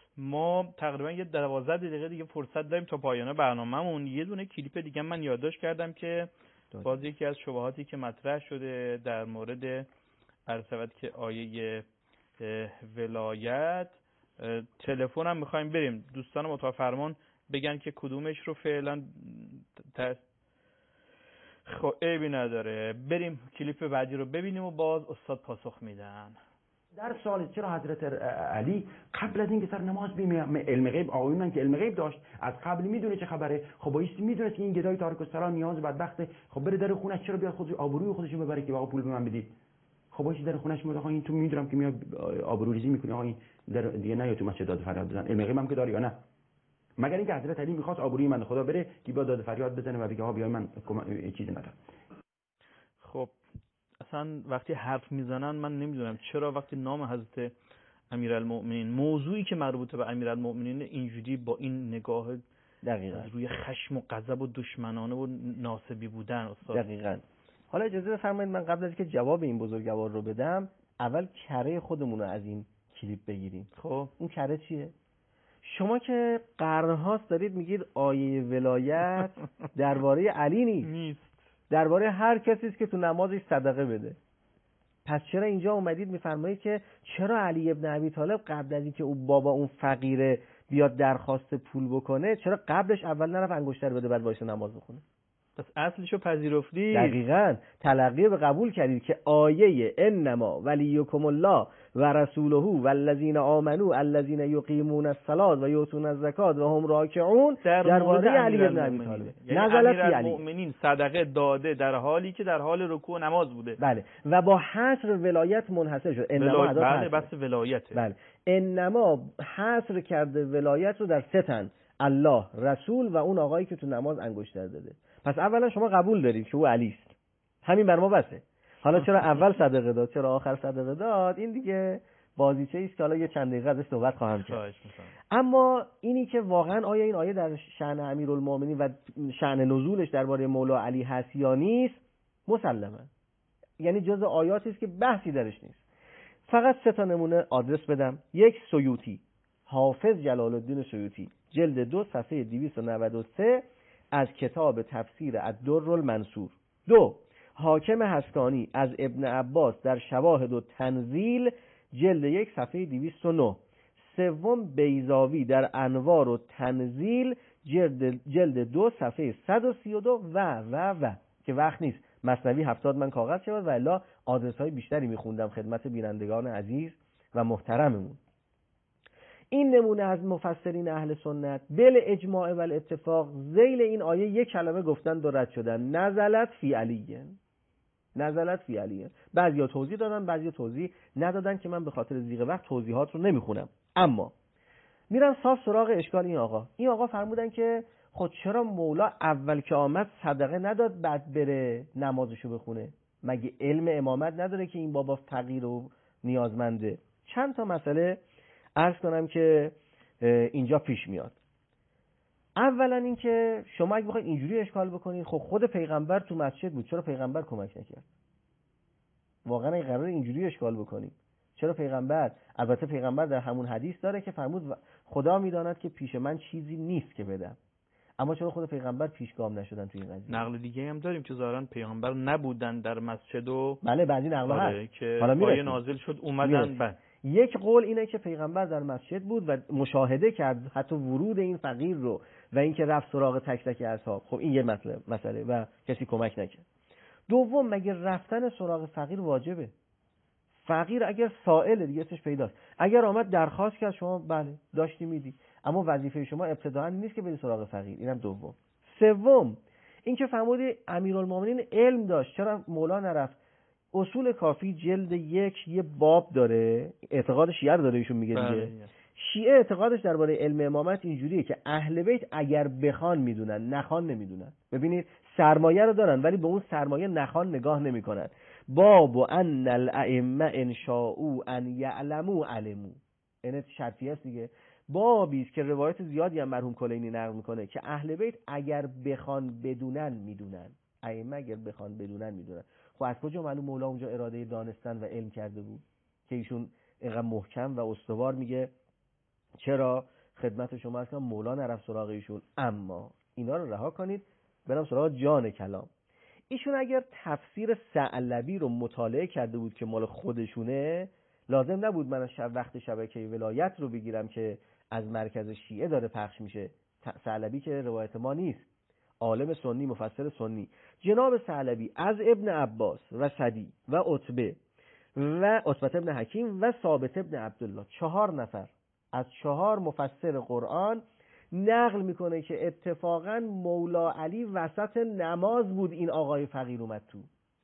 Speaker 1: ما تقریبا یه 12 دقیقه دیگه فرصت داریم تا پایان برنامه‌مون. یه دونه کلیپ دیگه من یادداشت کردم که باز یکی از شبهاتی که مطرح شده در مورد عرض که آیه ولایت، تلفنم می‌خوایم بریم دوستان متوفر فرمان بگن که کدومش رو فعلا خب عیبی نداره، بریم کلیپ بعدی رو ببینیم و باز استاد پاسخ میدن.
Speaker 8: در سال چرا حضرت علی قبل از اینکه سر نماز بیم علم غیب آقایونن که علم غیب داشت از قبل میدونه چه خبره، خب بایستی میدونه که این گدای تارک الصلاه نیاز بدبخته، خب بره در خونش چرا بیاد خودش آبروی خودش ببره که آقا پول به من بدید؟ خب بایستی در خونش میاد آقا این تو میدونم که میاد آبروریزی میکنه، آقا این در دیگه نیا تو مسجد داد فریاد بزن. علم غیب هم که داری یا نه؟ مگر اینکه حضرت علی میخواست آبروی من خدا بره که بیاد داد فریاد بزنه و بگه آقا بیای من چیزی ندارم.
Speaker 1: خب اصلا وقتی حرف میزنن من نمیدونم چرا وقتی نام حضرت امیرالمؤمنین، موضوعی که مربوط به امیرالمؤمنین، اینجوری با این نگاه
Speaker 2: دقیقاً
Speaker 1: روی خشم و غضب و دشمنانه و ناسبی بودن استاد.
Speaker 2: دقیقاً. حالا اجازه بفرمایید من قبل از اینکه جواب این بزرگوار رو بدم اول کره خودمون رو از این کلیپ بگیریم.
Speaker 1: خب
Speaker 2: اون کره چیه؟ شما که قرن‌هاست دارید میگید آیه ولایت درباره علی نیست، درباره هر کسی است که تو نمازش صدقه بده. پس چرا اینجا اومدید میفرمایید که چرا علی ابن ابی طالب قبل از اینکه اون بابا اون فقیره بیاد درخواست پول بکنه چرا قبلش اول نرفت انگشتر بده بعد وایس نماز بخونه؟
Speaker 1: پس اصلشو پذیرفتید.
Speaker 2: دقیقاً تلقی به قبول کردید که آیه انما ولیکم الله و رسوله والذین آمنوا الذین یقیمون الصلاة و یؤتون الزکات و هم راکعون درباره علی ابن ابی طالب نزلت فی علی.
Speaker 1: المؤمنین صدقه داده در حالی که در حال رکوع نماز بوده.
Speaker 2: بله و با حصر ولایت منحصر شد. انما
Speaker 1: بله بس ولایته.
Speaker 2: بله انما حصر کرده ولایت رو در سه تن، الله، رسول و اون آقایی که تو نماز انگشتر داده. پس اولا شما قبول دارید که او علی است، همین بر ما بسه. حالا چرا اول صدقه داد چرا آخر صدقه داد این دیگه بازیچه است که حالا یه چند دقیقه ازش صحبت خواهم کرد.
Speaker 1: میکنم.
Speaker 2: اما اینی که واقعا آیا این آیه در شأن امیرالمومنین و شأن نزولش درباره مولا علی هست یا نیست، مسلماً یعنی جز آیاتی است که بحثی درش نیست. فقط 3 نمونه آدرس بدم. یک، سیوطی، حافظ جلال الدین سیوطی، جلد 2 صفحه 293 از کتاب تفسیر الدر المنصور. 2، حاکم حسکانی از ابن عباس در شواهد و تنزیل، جلد 1 صفحه 209. 3، بیضاوی در انوار و تنزیل، جلد 2 صفحه 132 و که وقت نیست مثنوی 70 من کاغذ شود و الا آدرس های بیشتری میخوندم خدمت بینندگان عزیز و محترممون. این نمونه از مفسرین اهل سنت بل اجماع و الاتفاق ذیل این آیه یک کلمه گفتن و رد شدن، نزلت فی علیه. بعضیا توضیح دادن، بعضیا توضیح ندادن که من به خاطر ضیق وقت توضیحات رو نمیخونم. اما میرم صاف سراغ اشکال این آقا فرمودن که خود چرا مولا اول که آمد صدقه نداد بعد بره نمازشو بخونه؟ مگه علم امامت نداره که این بابا فقیر و نیازمنده؟ چند تا مسئله عرض کنم که اینجا پیش میاد. اولا این که شما اگه بخواید اینجوری اشکال بکنید، خب خود پیغمبر تو مسجد بود، چرا پیغمبر کمک نکرد؟ واقعا این قرار اینجوری اشکال بکنید، چرا پیغمبر؟ البته پیغمبر در همون حدیث داره که فرمود خدا میداند که پیش من چیزی نیست که بدم، اما چرا خود پیغمبر پیشگام نشدن تو این قضیه؟
Speaker 1: نقل دیگه هم داریم که ظاهرا پیغمبر نبودن در مسجد و
Speaker 2: بله بعضی نقل‌ها هست
Speaker 1: که
Speaker 2: حالا
Speaker 1: آیه نازل شد اومدن. بعد
Speaker 2: یک قول اینه که پیغمبر در مسجد بود و مشاهده کرد حتی ورود این فقیر رو و اینکه رفت سراغ تک تک اصحاب. خب این یه مسئله و کسی کمک نکرد. دوم، مگه رفتن سراغ فقیر واجبه؟ فقیر اگر سائل دیگه اسمش پیداست، اگر آمد درخواست کرد شما بله داشتی میدی، اما وظیفه شما ابتداء نیست که برید سراغ فقیر. اینم دوم. سوم، این که فرمودی امیرالمومنین علم داشت، چرا مولا نرفت؟ اصول کافی جلد 1 یه باب داره، اعتقاد شیعه رو داره ایشون میگه دیگه. شیعه اعتقادش درباره علم امامت اینجوریه که اهل بیت اگر بخوان میدونن، نخوان نمیدونن. ببینید سرمایه رو دارن ولی به اون سرمایه نخوان نگاه نمیکنن. باب ان الائمه ان شاءوا ان یعلموا علموا، این شرطیه است دیگه. بابی است که روایت زیادی هم مرحوم کلینی نقل میکنه که اهل بیت اگر بخوان بدونن میدونن، ائمه اگر بخوان بدونن میدونن. خب از کجا معلوم مولا اونجا اراده دانستن و علم کرده بود که ایشون اینقدر محکم و استوار میگه چرا خدمت شما هستم مولا نرفت سراغ ایشون؟ اما اینا رو رها کنید، برم سراغ جان کلام. ایشون اگر تفسیر ثعلبی رو مطالعه کرده بود که مال خودشونه، لازم نبود من وقت شبکه ولایت رو بگیرم که از مرکز شیعه داره پخش میشه. ثعلبی که روایت ما نیست، عالم سنی، مفسر سنی. جناب ثعلبی از ابن عباس و سدی و عتبه ابن حکیم و ثابت ابن عبدالله، 4 نفر از 4 مفسر قرآن نقل میکنه که اتفاقا مولا علی وسط نماز بود این آقای فقیر اومد تو.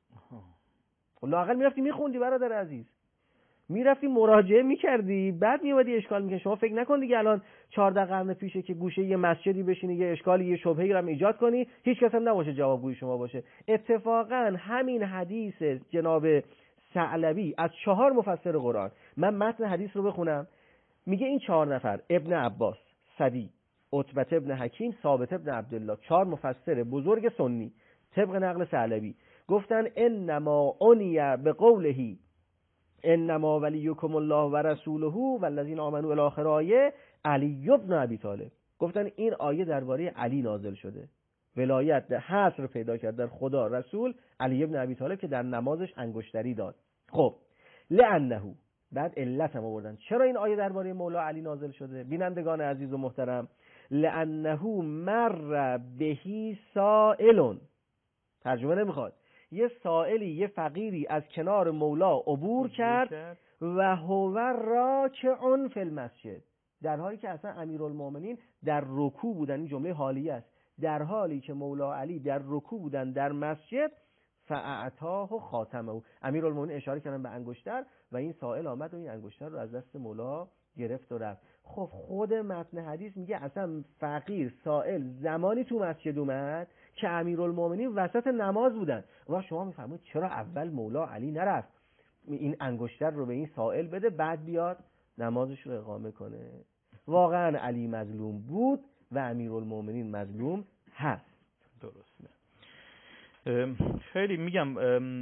Speaker 2: لااقل میرفتی میخوندی برادر عزیز، میرفتی مراجعه میکردی، بعد میومدی اشکال میکنی. شما فکر نکن دیگه الان 14 قرن پیشه که گوشه یه مسجدی بشینی یه اشکالی یه شبهه‌ای رو ایجاد کنی هیچ کس هم نباشه جوابگوی شما باشه. اتفاقا همین حدیث جناب ثعلبی از 4 مفسر قرآن، من متن حدیث رو بخونم، میگه این 4 نفر ابن عباس، سدی، عتبه ابن حکیم، ثابت ابن عبدالله، 4 مفسر بزرگ سنی طبق نقل ثعلبی گفتن انما عنی بقوله انما ولیکم الله و رسوله والذین آمنوا الی آخر آیه علی ابن ابی طالب. گفتن این آیه درباره علی نازل شده، ولایت در حصر پیدا کرد در خدا رسول علی ابن ابی طالب که در نمازش انگشتری داد. خب لانه، بعد علت هم آوردن چرا این آیه درباره مولا علی نازل شده. بینندگان عزیز و محترم، لانه مر بهی سائل، ترجمه نمیخواد، یه سائلی، یه فقیری از کنار مولا عبور کرد و هو راکع فی المسجد، در حالی که اصلا امیرالمومنین در رکوع بودن. این جمله حالیه است، در حالی که مولا علی در رکوع بودن در مسجد. فاعطاه خاتمه، امیرالمومنین اشاره کردن به انگشتر و این سائل آمد و این انگشتر رو از دست مولا گرفت و رفت. خب خود متن حدیث میگه اصلا فقیر سائل زمانی تو مسجد اومد که امیرالمومنین وسط نماز بودن. و شما میفهمید چرا اول مولا علی نرفت؟ این انگشتر رو به این سائل بده، بعد بیاد نمازش رو اقامه کنه. واقعا علی مظلوم بود و امیرالمومنین مظلوم هست.
Speaker 1: درسته. خیلی میگم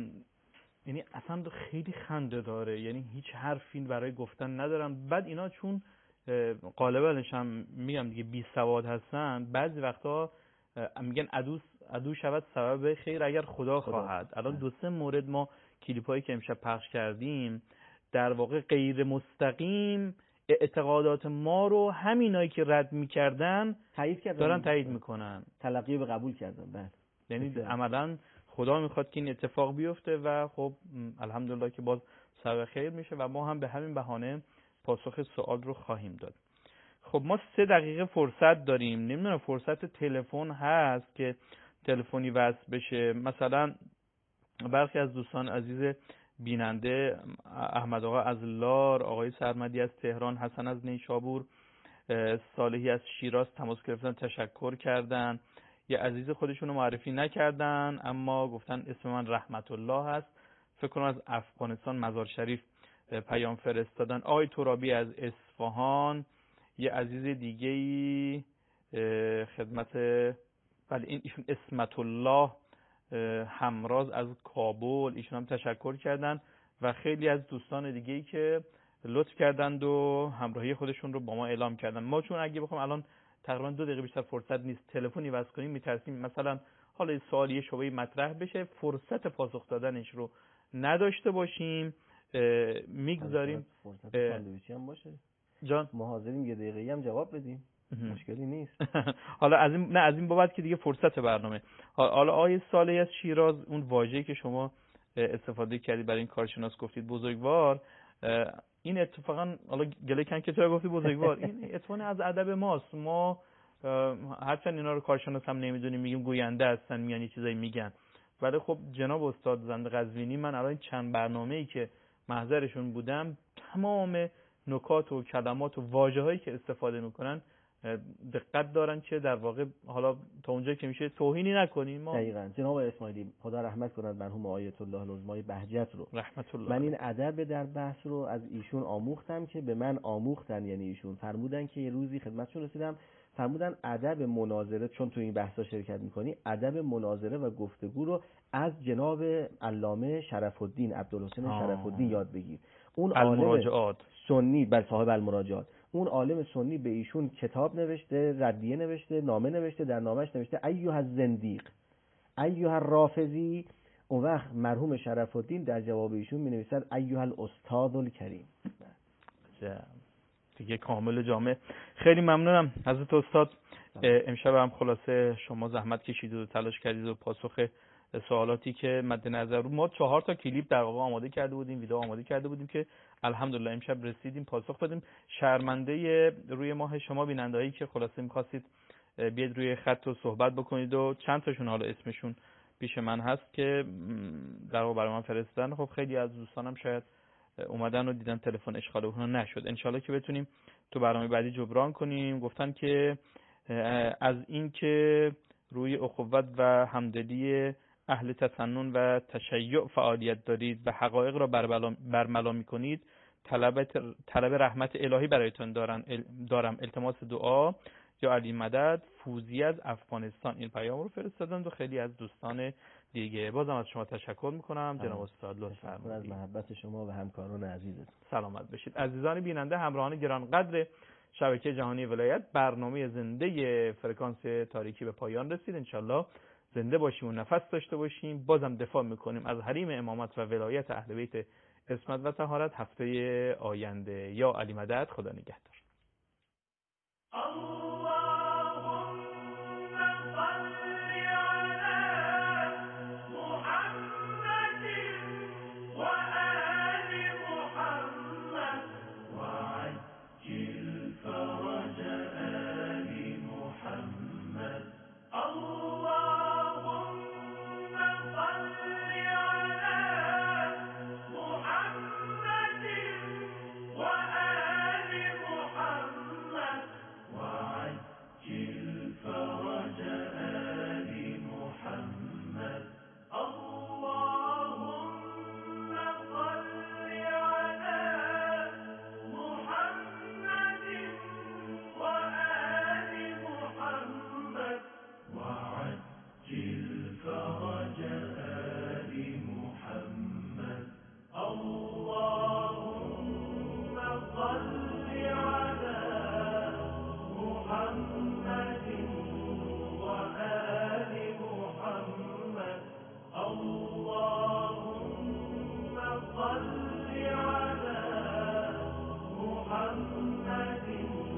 Speaker 1: یعنی اصلا خیلی خنده داره، یعنی هیچ حرفی برای گفتن ندارم. بعد اینا چون غالبا هم میگم دیگه بی سواد هستن، بعضی وقتا میگن عدو شود سبب خیر اگر خدا خواهد. الان 2-3 مورد ما کلیپایی که امشب پخش کردیم در واقع غیر مستقیم اعتقادات ما رو همینایی که رد میکردن دارن تایید میکنن،
Speaker 2: تلقی به قبول کردن. بله،
Speaker 1: یعنی عملا خدا میخواد که این اتفاق بیفته و خب الحمدلله که باز سبب خیر میشه و ما هم به همین بهانه پاسخ سوال رو خواهیم داد. خب ما 3 دقیقه فرصت داریم. نمیدونم فرصت تلفن هست که تلفنی وصل بشه. مثلا برخی از دوستان عزیز بیننده، احمد آقا از لار، آقای سرمدی از تهران، حسن از نیشابور، صالحی از شیراز تماس گرفتن، تشکر کردن. یه عزیز خودشونو معرفی نکردن اما گفتن اسم من رحمت الله هست، فکر کنم از افغانستان مزار شریف پیام فرستادن. آقای ترابی از اصفهان، یه عزیز دیگه‌ای خدمت بله این ایشون اسمت الله همراز از کابل، ایشون هم تشکر کردن و خیلی از دوستان دیگه‌ای که لطف کردند و همراهی خودشون رو با ما اعلام کردن. ما چون اگه بخوام الان تقریبا 2 دقیقه بیشتر فرصت نیست تلفنی وصل کنیم، میترسیم مثلا حالا سوالی شبهه مطرح بشه فرصت پاسخ دادنش رو نداشته باشیم، میگذاریم.
Speaker 2: فرصت ساندویچی هم باشه
Speaker 1: جان،
Speaker 2: ما حاضریم 1 دقیقه‌ای هم جواب بدیم، مشکلی نیست.
Speaker 1: حالا از این بابت که دیگه فرصت برنامه. حالا آیه صالحی از شیراز، اون واژه‌ای که شما استفاده کردید برای این کارشناس گفتید بزرگوار، این اتفاقا حالا گله کن که تو گفتی بزرگوار، این اتفاقا از ادب ماست. ما هرچند اینا رو کارشناس هم نمیدونیم، میگیم گوینده هستن، میان یه چیزایی میگن، ولی خب جناب استاد زنده قزوینی، من الان چند برنامه‌ای که محضرشون بودم، تمام نکات و کلمات و واژه‌هایی که استفاده میکنن دقت دارن که در واقع حالا تا اونجایی که میشه توهینی نکنیم. ما
Speaker 2: دقیقاً جناب اسماعیلی خدا رحمت کند مرحوم آیت الله العظمای بهجت رو،
Speaker 1: رحمت الله،
Speaker 2: من این ادب در بحث رو از ایشون آموختم که به من آموختن. یعنی ایشون فرمودن که یه روزی خدمتشون رسیدم، فرمودن ادب مناظره، چون تو این بحثا شرکت میکنی، ادب مناظره و گفتگو رو از جناب علامه شرف الدین عبدالحسین شرف الدین یاد بگیر. اون عالم سنی، بر صاحب المراجعات، اون عالم سنی به ایشون کتاب نوشته، ردیه نوشته، نامه نوشته، در نامش نوشته ایها الزندیق ایها الرافضی. اون وقت مرحوم شرف الدین در جواب ایشون می نویسد ایها الاستاذ الکریم.
Speaker 1: دیگه کامل جامع. خیلی ممنونم حضرت استاد. امشب هم خلاصه شما زحمت کشیدید و تلاش کردید و پاسخ سوالاتی که مد نظر بود. ما 4 تا کلیپ در واقع آماده کرده بودیم، ویدیو آماده کرده بودیم که الحمدلله امشب رسیدیم پاسخ بدیم. شرمنده روی ماه شما بینندهایی که خلاصه می‌خواستید بیاد روی خط و صحبت بکنید و چند تاشون حالا اسمشون پیش من هست که در واقع برای من فرستادن. خب خیلی از دوستانم شاید اومدن و دیدن تلفن اشغال اونها نشد. انشالله که بتونیم تو برنامه بعدی جبران کنیم. گفتن که از این که روی اخوت و همدلی اهل تسنن و تشیع فعالیت دارید و حقایق را برملا می‌کنید، طلب رحمت الهی برایتان دارم. التماس دعا یا علی مدد. فوزی از افغانستان این پیام رو فرستادند و خیلی از دوستان دیگه. بازم از شما تشکر میکنم جناب استاد، لطف فرمایید.
Speaker 2: از محبت شما و همکاران عزیزتون.
Speaker 1: سلامت باشید. عزیزان بیننده، همراهان گرانقدر شبکه جهانی ولایت، برنامه زنده فرکانس تاریکی به پایان رسید. انشالله زنده باشیم و نفس داشته باشیم. بازم دفاع میکنیم از حریم امامت و ولایت اهل بیت عصمت و طهارت هفته آینده. یا علی مدد. خدا نگهدار.
Speaker 6: وآل محمد محمد